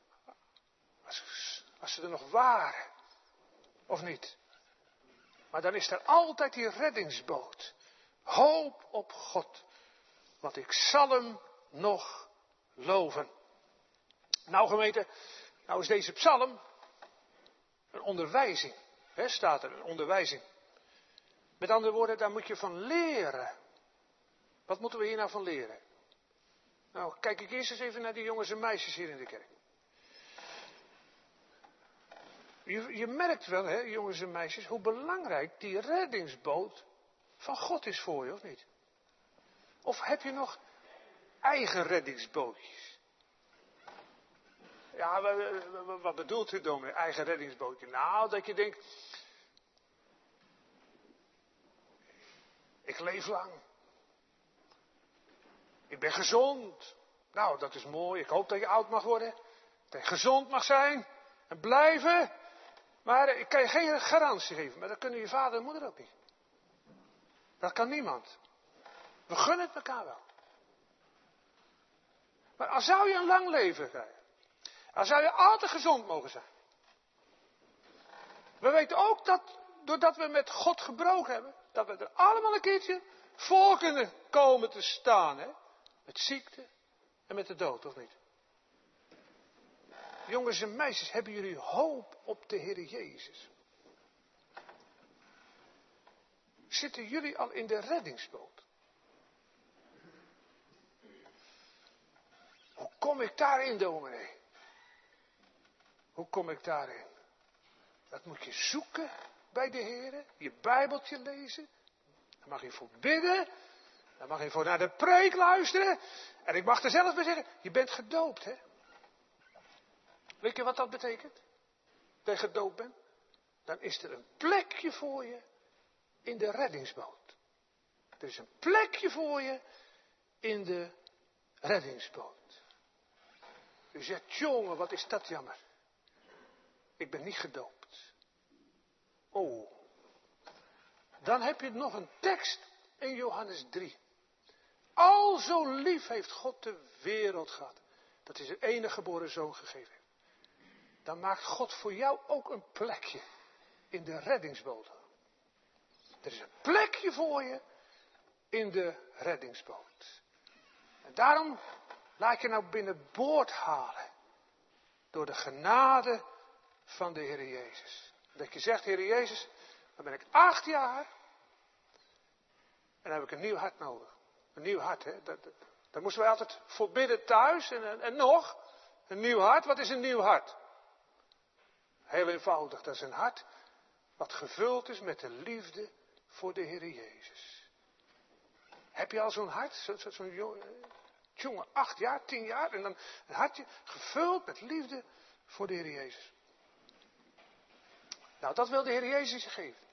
Als, als ze er nog waren. Of niet? Maar dan is er altijd die reddingsboot. Hoop op God. Want ik zal hem nog loven. Nou gemeente, nou is deze psalm Een onderwijzing, hè, staat er, een onderwijzing. Met andere woorden, daar moet je van leren. Wat moeten we hier nou van leren? Nou, kijk ik eerst eens even naar die jongens en meisjes hier in de kerk. Je, je merkt wel, hè, jongens en meisjes, hoe belangrijk die reddingsboot van God is voor je, of niet? Of heb je nog eigen reddingsbootjes? Ja, wat, wat bedoelt u dan met eigen reddingsbootje? Nou, dat je denkt, ik leef lang. Ik ben gezond. Nou, dat is mooi. Ik hoop dat je oud mag worden. Dat je gezond mag zijn. En blijven. Maar ik kan je geen garantie geven. Maar dat kunnen je vader en moeder ook niet. Dat kan niemand. We gunnen het elkaar wel. Maar als zou je een lang leven krijgen. Dan zou je altijd gezond mogen zijn. We weten ook dat, doordat we met God gebroken hebben, dat we er allemaal een keertje voor kunnen komen te staan. Hè? Met ziekte en met de dood, of niet? Jongens en meisjes, hebben jullie hoop op de Heer Jezus? Zitten jullie al in de reddingsboot? Hoe kom ik daarin, dominee? Hoe kom ik daarin? Dat moet je zoeken bij de Heer, je Bijbeltje lezen. Daar mag je voor bidden. Daar mag je voor naar de preek luisteren. En ik mag er zelfs bij zeggen, je bent gedoopt, hè? Weet je wat dat betekent? Dat je gedoopt bent? Dan is er een plekje voor je in de reddingsboot. Er is een plekje voor je in de reddingsboot. U zegt, jongen, wat is dat jammer. Ik ben niet gedoopt. Oh. Dan heb je nog een tekst in Johannes drie. Al zo lief heeft God de wereld gehad. Dat hij zijn enige geboren zoon gegeven heeft. Dan maakt God voor jou ook een plekje in de reddingsboot. Er is een plekje voor je in de reddingsboot. En daarom laat je nou binnenboord halen. Door de genade van de Heer Jezus. Dat je zegt, Heer Jezus, dan ben ik acht jaar. En dan heb ik een nieuw hart nodig. Een nieuw hart, hè. Dat, dat, daar moesten wij altijd voor bidden thuis. En, en, en nog, een nieuw hart. Wat is een nieuw hart? Heel eenvoudig, dat is een hart wat gevuld is met de liefde voor de Heer Jezus. Heb je al zo'n hart? Zo'n zo, zo jongen, jongen, acht jaar, tien jaar. En dan een hartje gevuld met liefde voor de Heer Jezus. Nou, dat wil de Heer Jezus je geven.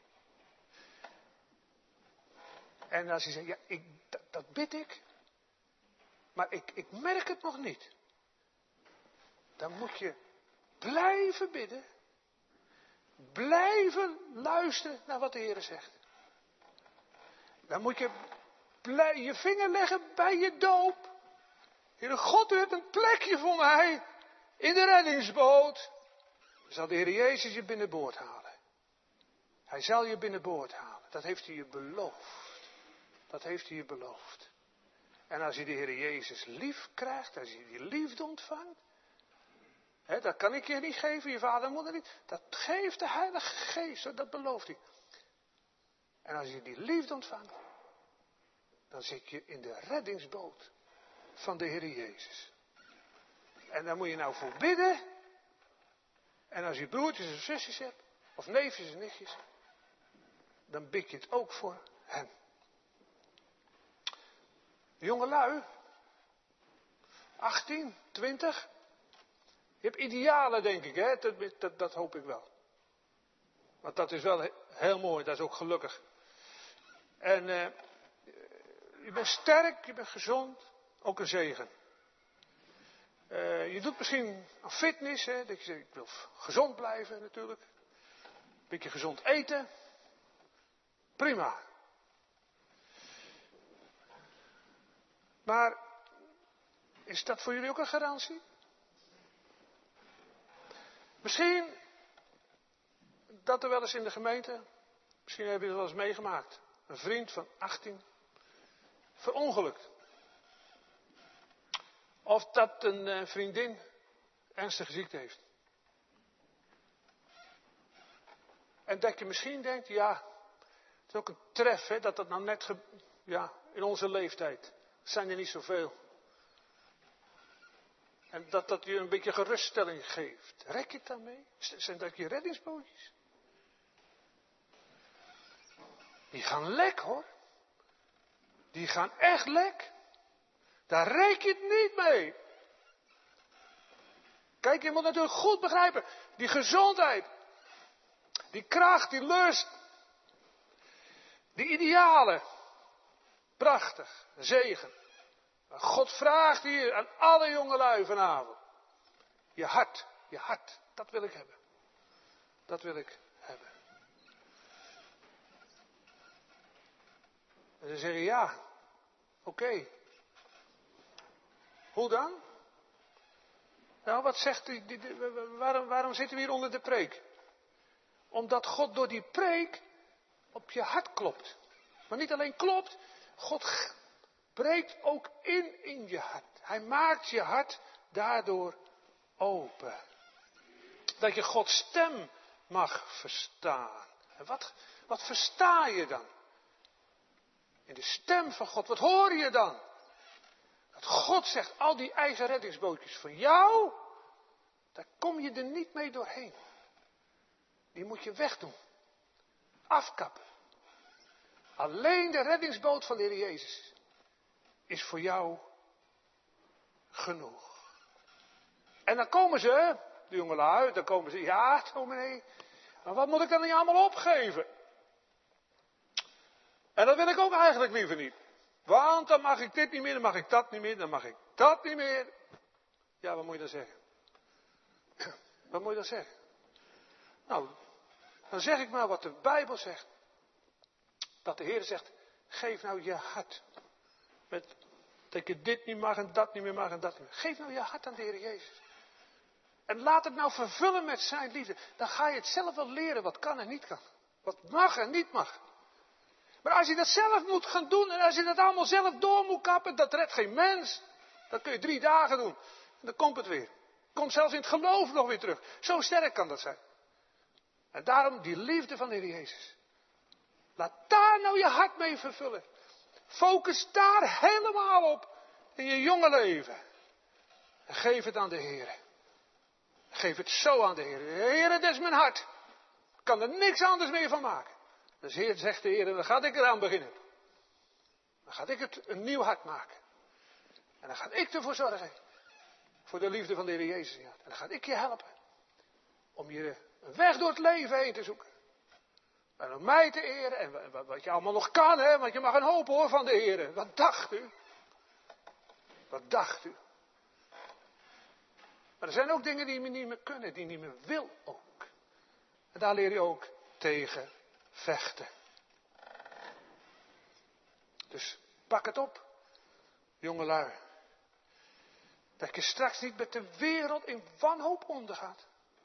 En als je zegt, ja, ik, dat, dat bid ik. Maar ik, ik merk het nog niet. Dan moet je blijven bidden. Blijven luisteren naar wat de Heer zegt. Dan moet je blij, je vinger leggen bij je doop. Heere God, u hebt een plekje voor mij in de reddingsboot. Dan zal de Heer Jezus je binnenboord halen. Hij zal je binnenboord halen. Dat heeft hij je beloofd. Dat heeft hij je beloofd. En als je de Heer Jezus lief krijgt, als je die liefde ontvangt. Hè, dat kan ik je niet geven, je vader en moeder niet. Dat geeft de Heilige Geest, dat belooft hij. En als je die liefde ontvangt, dan zit je in de reddingsboot van de Heer Jezus. En daar moet je nou voor bidden. En als je broertjes en zusjes hebt, of neefjes en nichtjes, dan bid je het ook voor hen. Jongelui, achttien, twintig, je hebt idealen, denk ik, hè? Dat, dat, dat hoop ik wel. Want dat is wel heel mooi, dat is ook gelukkig. En uh, je bent sterk, je bent gezond, ook een zegen. Uh, je doet misschien aan fitness, hè? Dat je zegt, ik wil gezond blijven natuurlijk. Een beetje gezond eten. Prima. Maar is dat voor jullie ook een garantie? Misschien dat er wel eens in de gemeente, misschien heb je het wel eens meegemaakt. Een vriend van achttien, verongelukt. Of dat een vriendin ernstige ziekte heeft. En dat je misschien denkt, ja, het is ook een tref, hè, dat dat nou net, ge, ja, in onze leeftijd, zijn er niet zoveel. En dat dat je een beetje geruststelling geeft. Rek je het daarmee? Zijn dat je reddingsbootjes? Die gaan lek, hoor. Die gaan echt lek. Daar rek je het niet mee. Kijk, je moet natuurlijk goed begrijpen. Die gezondheid. Die kracht, die lust. Die idealen. Prachtig. Zegen. Maar God vraagt hier aan alle jongelui vanavond. Je hart. Je hart. Dat wil ik hebben. Dat wil ik hebben. En ze zeggen ja. Oké. Okay. Hoe dan? Nou, wat zegt die, die, die waarom, waarom zitten we hier onder de preek? Omdat God door die preek op je hart klopt. Maar niet alleen klopt, God breekt ook in in je hart. Hij maakt je hart daardoor open. Dat je Gods stem mag verstaan. En wat, wat versta je dan? In de stem van God, wat hoor je dan? Dat God zegt, al die eigen reddingsbootjes voor jou, daar kom je er niet mee doorheen. Die moet je wegdoen. Afkappen. Alleen de reddingsboot van de Heer Jezus is voor jou genoeg. En dan komen ze, de jongelui, dan komen ze, ja, dominee, maar wat moet ik dan niet allemaal opgeven? En dat wil ik ook eigenlijk liever niet. Want dan mag ik dit niet meer, dan mag ik dat niet meer, dan mag ik dat niet meer. Ja, wat moet je dan zeggen? Wat moet je dan zeggen? Nou, dan zeg ik maar wat de Bijbel zegt. Dat de Heer zegt, geef nou je hart. Met, dat je dit niet mag en dat niet meer mag en dat niet meer. Geef nou je hart aan de Heer Jezus. En laat het nou vervullen met zijn liefde. Dan ga je het zelf wel leren wat kan en niet kan. Wat mag en niet mag. Maar als je dat zelf moet gaan doen en als je dat allemaal zelf door moet kappen, dat redt geen mens. Dat kun je drie dagen doen. En dan komt het weer. Komt zelfs in het geloof nog weer terug. Zo sterk kan dat zijn. En daarom die liefde van de Heer Jezus. Laat daar nou je hart mee vervullen. Focus daar helemaal op in je jonge leven. En geef het aan de Heer. Geef het zo aan de Heer. Heer, het is mijn hart. Ik kan er niks anders meer van maken. Dus Heer, zegt de Heer, dan ga ik eraan beginnen. Dan ga ik het een nieuw hart maken. En dan ga ik ervoor zorgen. Voor de liefde van de Heer Jezus. En dan ga ik je helpen. Om je een weg door het leven heen te zoeken. En om mij te eren. En wat je allemaal nog kan, hè. Want je mag een hoop hoor van de Heer. Wat dacht u? Wat dacht u? Maar er zijn ook dingen die je niet meer kunnen. Die je niet meer wil ook. En daar leer je ook tegen vechten. Dus pak het op, jongelui. Dat je straks niet met de wereld in wanhoop ondergaat.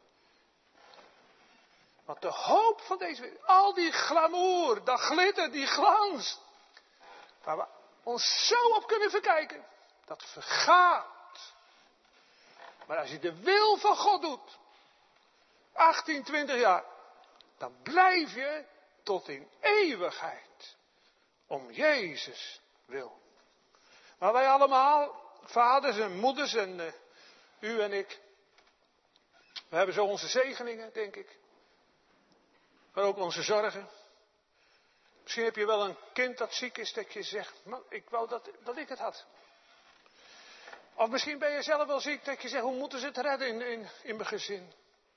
Want de hoop van deze wereld, al die glamour, dat glitter, die glans, waar we ons zo op kunnen verkijken, dat vergaat. Maar als je de wil van God doet, achttien, twintig jaar, dan blijf je tot in eeuwigheid. Om Jezus wil. Maar wij allemaal, vaders en moeders en uh, u en ik. We hebben zo onze zegeningen, denk ik. Maar ook onze zorgen. Misschien heb je wel een kind dat ziek is, dat je zegt, man, ik wou dat, dat ik het had. Of misschien ben je zelf wel ziek, dat je zegt, hoe moeten ze het redden in, in, in mijn gezin?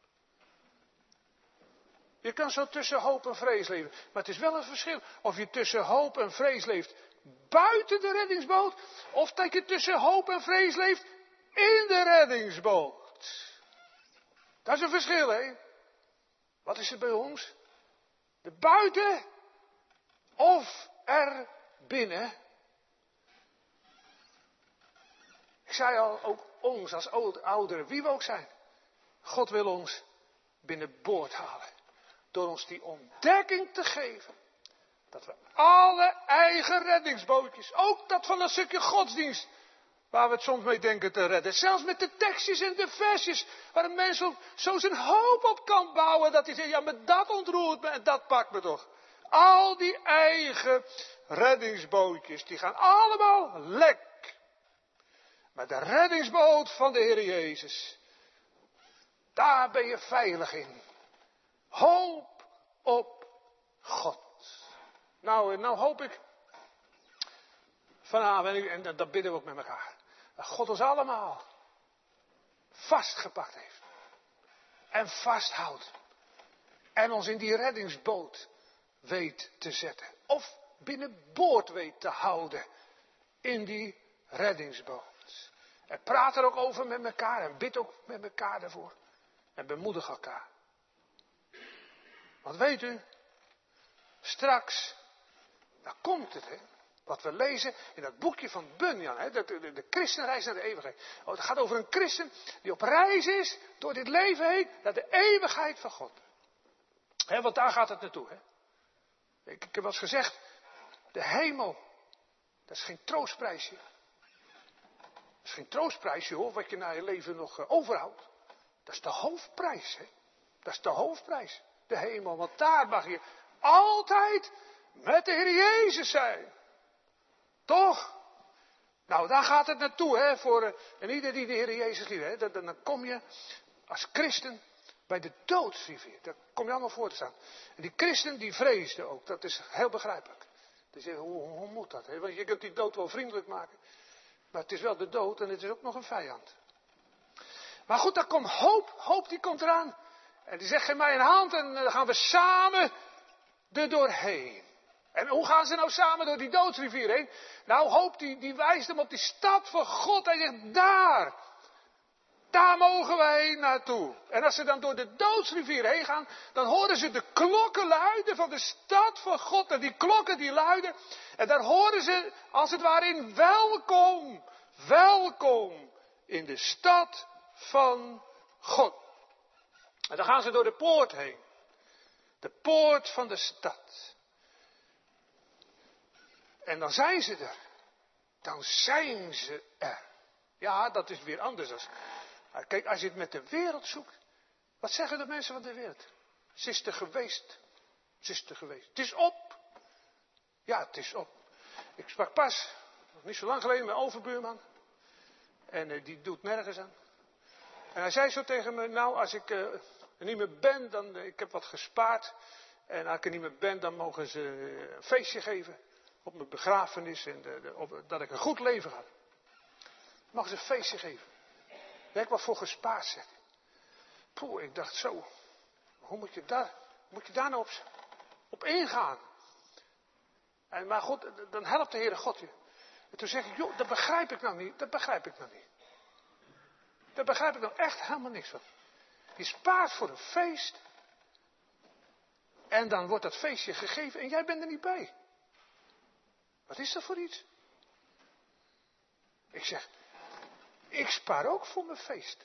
Je kan zo tussen hoop en vrees leven. Maar het is wel een verschil of je tussen hoop en vrees leeft buiten de reddingsboot. Of dat je tussen hoop en vrees leeft in de reddingsboot. Dat is een verschil, hè. Wat is het bij ons? De buiten of er binnen? Ik zei al, ook ons als ouderen, wie we ook zijn. God wil ons binnenboord halen. Door ons die ontdekking te geven. Dat we alle eigen reddingsbootjes, ook dat van een stukje godsdienst, Waar we het soms mee denken te redden. Zelfs met de tekstjes en de versjes. Waar een mens zo zijn hoop op kan bouwen. Dat hij zegt, ja, maar dat ontroert me en dat pakt me toch. Al die eigen reddingsbootjes, die gaan allemaal lek. Maar de reddingsboot van de Heer Jezus, daar ben je veilig in. Hoop op God. Nou, nou hoop ik vanavond, en dat bidden we ook met elkaar, dat God ons allemaal vastgepakt heeft. En vasthoudt. En ons in die reddingsboot weet te zetten. Of binnenboord weet te houden in die reddingsboot. En praat er ook over met elkaar en bid ook met elkaar daarvoor. En bemoedig elkaar. Want weet u, straks, dan komt het, hè. Wat we lezen in dat boekje van Bunyan, hè, de, de, de christenreis naar de eeuwigheid. Oh, het gaat over een christen die op reis is door dit leven heen naar de eeuwigheid van God. Hè, want daar gaat het naartoe. Hè. Ik, ik heb wel eens gezegd, de hemel, dat is geen troostprijsje. Dat is geen troostprijsje hoor, wat je na je leven nog uh, overhoudt. Dat is de hoofdprijs. Hè. Dat is de hoofdprijs, de hemel. Want daar mag je altijd met de Heer Jezus zijn. Toch? Nou, daar gaat het naartoe, hè, voor uh, en ieder die de Heer Jezus lief heeft. Dan, dan kom je als christen bij de doodsrivier. Daar kom je allemaal voor te staan. En die christen die vreesde ook, dat is heel begrijpelijk. Dus je, hoe, hoe moet dat? Hè? Want je kunt die dood wel vriendelijk maken. Maar het is wel de dood en het is ook nog een vijand. Maar goed, daar komt hoop. Hoop die komt eraan. En die zegt, geef mij een hand en dan gaan we samen er doorheen. En hoe gaan ze nou samen door die doodsrivier heen? Nou, hoop die, die wijst hem op die stad van God. Hij zegt, daar. Daar mogen wij heen naartoe. En als ze dan door de doodsrivier heen gaan, dan horen ze de klokken luiden van de stad van God. En die klokken die luiden. En daar horen ze als het ware in welkom. Welkom in de stad van God. En dan gaan ze door de poort heen. De poort van de stad. En dan zijn ze er. Dan zijn ze er. Ja, dat is weer anders. Als, kijk, als je het met de wereld zoekt. Wat zeggen de mensen van de wereld? Ze is er geweest. Ze is er geweest. Het is op. Ja, het is op. Ik sprak pas, nog niet zo lang geleden, mijn overbuurman. En uh, die doet nergens aan. En hij zei zo tegen me, nou, als ik uh, er niet meer ben, dan, uh, ik heb wat gespaard. En als ik er niet meer ben, dan mogen ze uh, een feestje geven. Op mijn begrafenis en de, de, op, dat ik een goed leven ga. Mag ze een feestje geven. Daar heb ik wat voor gespaard, zegt hij. Poeh, ik dacht zo. Hoe moet je daar, moet je daar nou op, op ingaan? En, maar goed, dan helpt de Heere God je. En toen zeg ik, joh, dat begrijp ik nou niet. Dat begrijp ik nou niet. Daar begrijp ik nou echt helemaal niks van. Je spaart voor een feest. En dan wordt dat feestje gegeven en jij bent er niet bij. Wat is dat voor iets? Ik zeg, ik spaar ook voor mijn feest.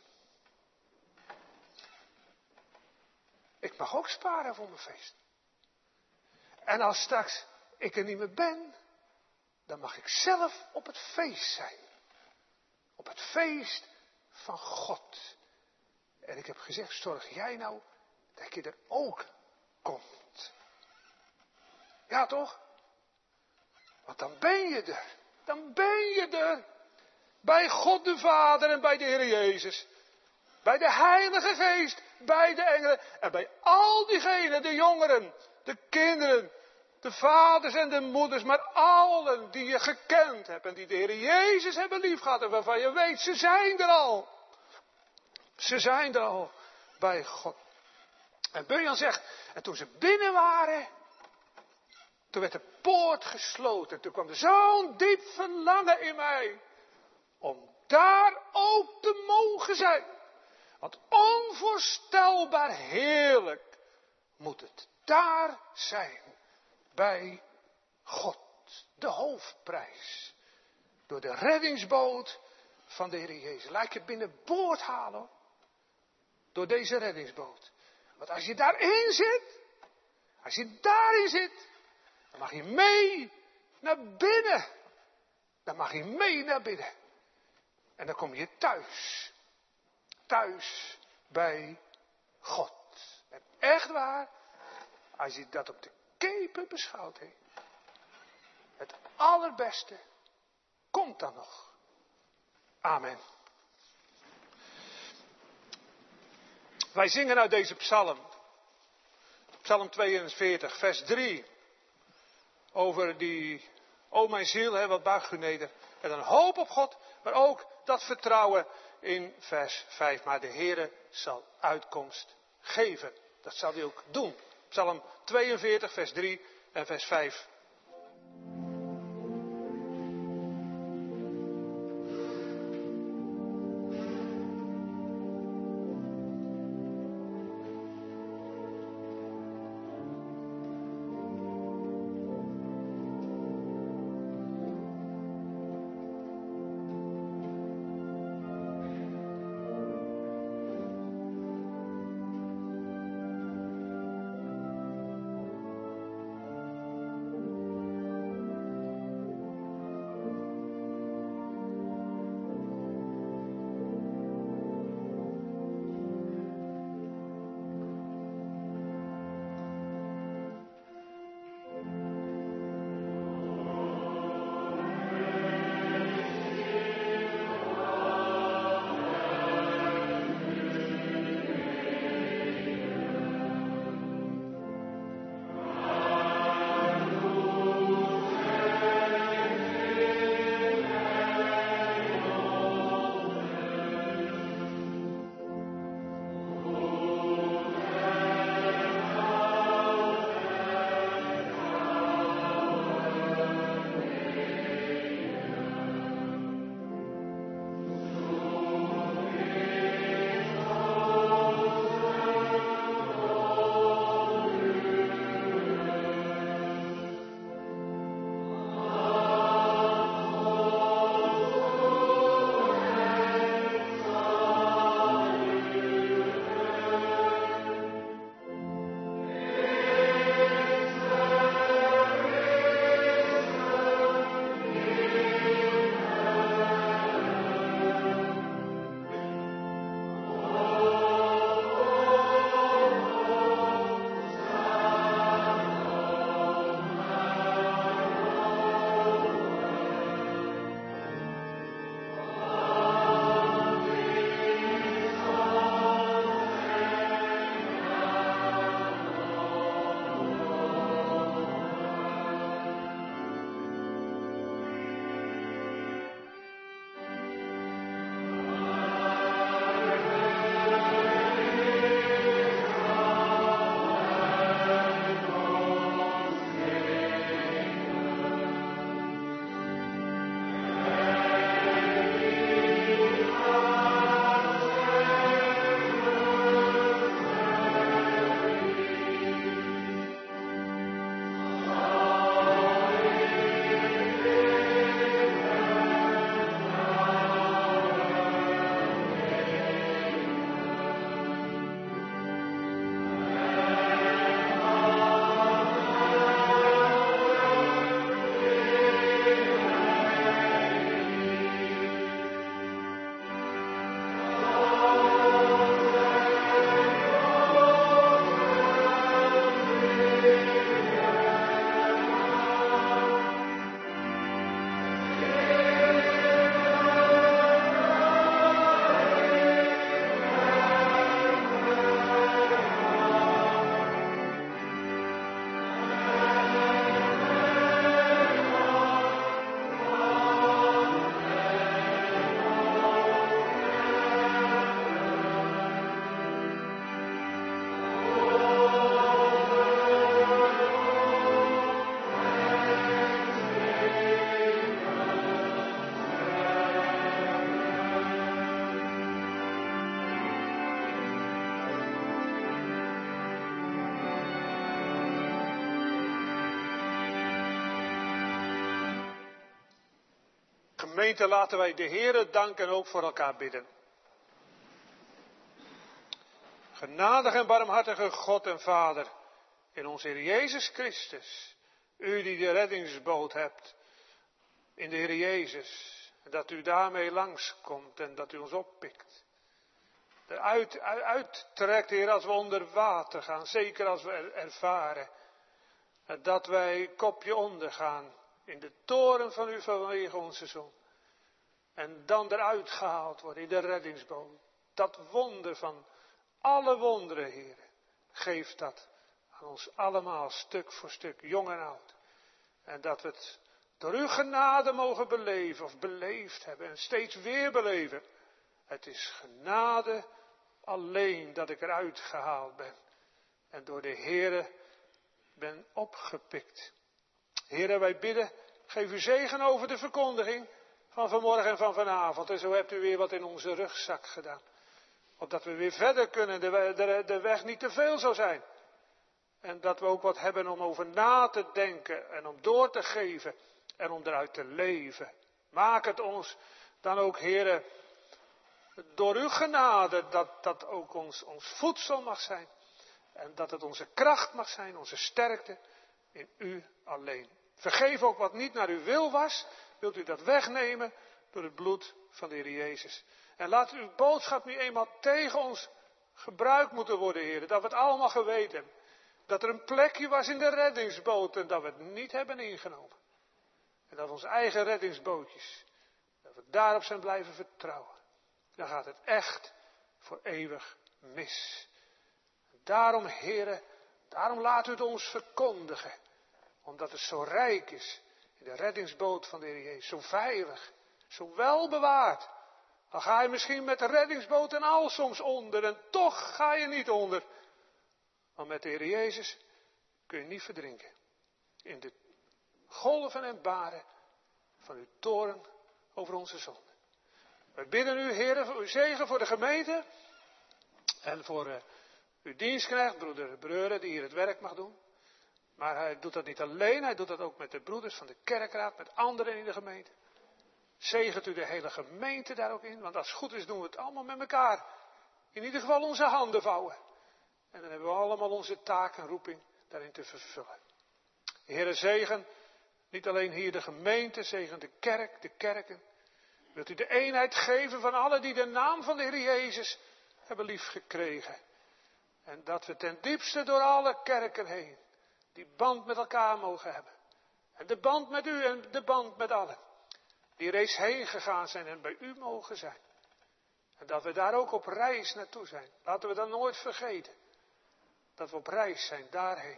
Ik mag ook sparen voor mijn feest. En als straks ik er niet meer ben, dan mag ik zelf op het feest zijn. Op het feest van God. En ik heb gezegd, zorg jij nou dat je er ook komt. Ja toch? Want dan ben je er. Dan ben je er. Bij God de Vader en bij de Heer Jezus. Bij de Heilige Geest. Bij de engelen. En bij al diegenen, de jongeren, de kinderen, de vaders en de moeders. Maar allen die je gekend hebt. En die de Heer Jezus hebben liefgehad. En waarvan je weet, ze zijn er al. Ze zijn er al. Bij God. En Bunyan zegt, en toen ze binnen waren, toen werd de poort gesloten. Toen kwam er zo'n diep verlangen in mij. Om daar ook te mogen zijn. Want onvoorstelbaar heerlijk moet het daar zijn. Bij God. De hoofdprijs. Door de reddingsboot van de Heer Jezus. Laat je binnenboord halen. Door deze reddingsboot. Want als je daarin zit. Als je daarin zit. Dan mag je mee naar binnen. Dan mag je mee naar binnen. En dan kom je thuis. Thuis bij God. En echt waar, als je dat op de keper beschouwt, he, het allerbeste komt dan nog. Amen. Wij zingen uit deze psalm. Psalm tweeënveertig, vers drie. Over die, o mijn ziel, hè, wat buigt u neder. En een hoop op God, maar ook dat vertrouwen in vers vijf. Maar de Heere zal uitkomst geven. Dat zal hij ook doen. Psalm tweeënveertig, vers drie en vers vijf. Gemeente, laten wij de Heere danken en ook voor elkaar bidden. Genadig en barmhartige God en Vader, in onze Heer Jezus Christus, u die de reddingsboot hebt, in de Heer Jezus, En dat u daarmee langskomt en dat u ons oppikt. Eruit uit trekt, Heer, als we onder water gaan. Zeker als we er ervaren dat wij kopje onder gaan in de toren van u vanwege onze zoon. En dan eruit gehaald worden in de reddingsboot. Dat wonder van alle wonderen, Heer. Geef dat aan ons allemaal stuk voor stuk, jong en oud. En dat we het door uw genade mogen beleven of beleefd hebben en steeds weer beleven. Het is genade alleen dat ik eruit gehaald ben. En door de Heere ben opgepikt. Heere, wij bidden, geef u zegen over de verkondiging van vanmorgen en van vanavond. En zo hebt u weer wat in onze rugzak gedaan. Opdat we weer verder kunnen, de, de, de weg niet te veel zou zijn. En dat we ook wat hebben om over na te denken en om door te geven en om eruit te leven. Maak het ons dan ook, Heere, door uw genade, dat dat ook ons, ons voedsel mag zijn. En dat het onze kracht mag zijn, onze sterkte in u alleen. Vergeef ook wat niet naar uw wil was. Wilt u dat wegnemen door het bloed van de Heer Jezus. En laat uw boodschap nu eenmaal tegen ons gebruikt moeten worden, Heer. Dat we het allemaal geweten hebben. Dat er een plekje was in de reddingsboot en dat we het niet hebben ingenomen. En dat onze eigen reddingsbootjes, dat we daarop zijn blijven vertrouwen. Dan gaat het echt voor eeuwig mis. Daarom, Heere, daarom laat u het ons verkondigen. Omdat het zo rijk is in de reddingsboot van de Heer Jezus. Zo veilig, zo wel bewaard. Dan ga je misschien met de reddingsboot en al soms onder. En toch ga je niet onder. Maar met de Heer Jezus kun je niet verdrinken. In de golven en baren van uw toren over onze zonde. Wij bidden u, Heer, voor uw zegen voor de gemeente. En voor uh, uw dienstknecht, broeder Breuren, die hier het werk mag doen. Maar hij doet dat niet alleen, hij doet dat ook met de broeders van de kerkraad, met anderen in de gemeente. Zegent u de hele gemeente daar ook in, want als het goed is doen we het allemaal met elkaar. In ieder geval onze handen vouwen. En dan hebben we allemaal onze taak en roeping daarin te vervullen. Heere, zegen, niet alleen hier de gemeente, zegen de kerk, de kerken. Wilt u de eenheid geven van allen die de naam van de Heer Jezus hebben liefgekregen. En dat we ten diepste door alle kerken heen die band met elkaar mogen hebben. En de band met u en de band met allen. Die reeds heen gegaan zijn en bij u mogen zijn. En dat we daar ook op reis naartoe zijn. Laten we dat nooit vergeten. Dat we op reis zijn daarheen.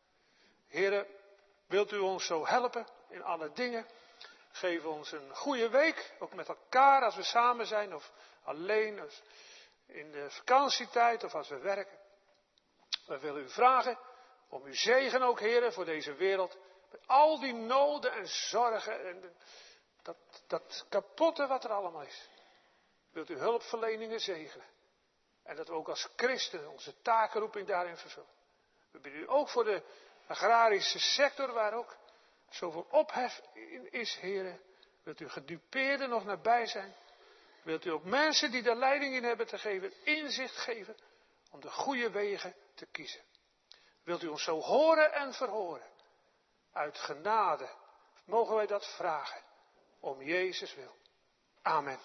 Heren, wilt u ons zo helpen in alle dingen. Geef ons een goede week. Ook met elkaar als we samen zijn. Of alleen of in de vakantietijd of als we werken. We willen u vragen om uw zegen ook, heren, voor deze wereld. Met al die noden en zorgen en dat, dat kapotte wat er allemaal is. Wilt u hulpverleningen zegenen. En dat we ook als christenen onze takenroeping daarin vervullen. We bidden u ook voor de agrarische sector waar ook zoveel ophef in is, heren. Wilt u gedupeerden nog nabij zijn. Wilt u ook mensen die daar leiding in hebben te geven, inzicht geven om de goede wegen te kiezen. Wilt u ons zo horen en verhoren. Uit genade mogen wij dat vragen. Om Jezus wil. Amen.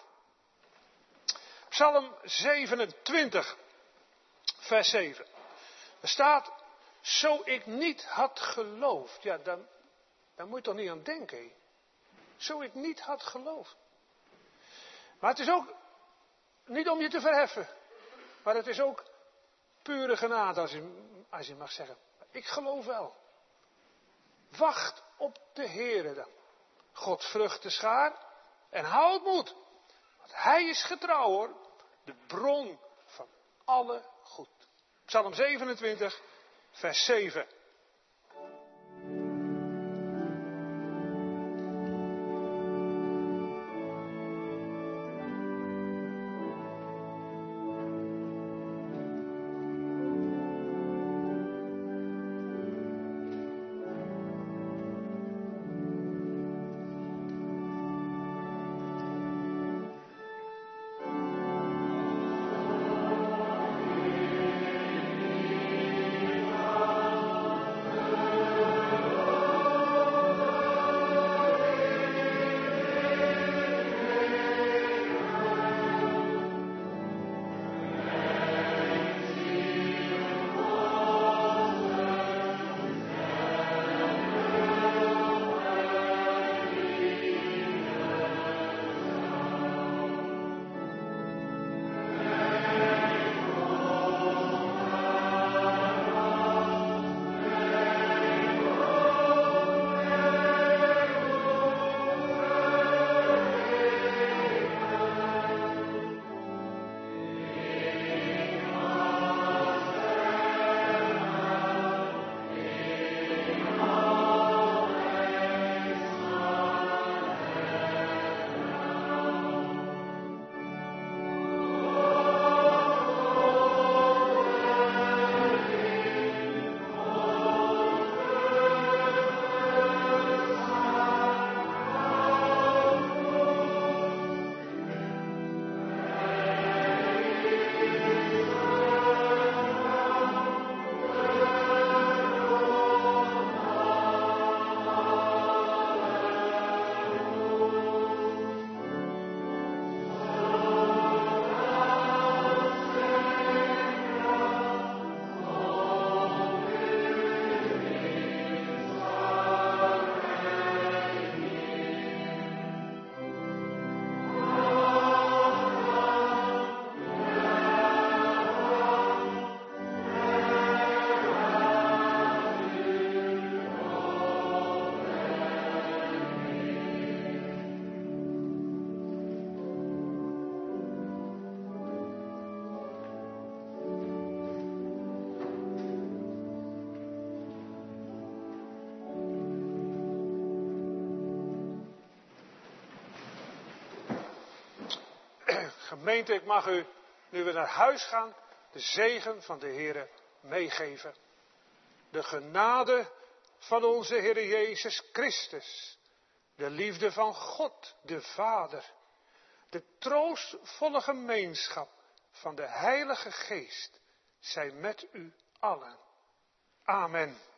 Psalm zevenentwintig, vers zeven. Er staat, zo ik niet had geloofd. Ja, dan, dan moet je toch niet aan denken. He? Zo ik niet had geloofd. Maar het is ook niet om je te verheffen. Maar het is ook pure genade, als je, als je mag zeggen. Ik geloof wel. Wacht op de Heere dan. God vrucht de schaar en houd moed. Want hij is getrouw hoor. De bron van alle goed. Psalm zevenentwintig, vers zeven. Gemeente, ik mag u, nu we naar huis gaan, de zegen van de Heere meegeven. De genade van onze Heere Jezus Christus, de liefde van God, de Vader, de troostvolle gemeenschap van de Heilige Geest, zij met u allen. Amen.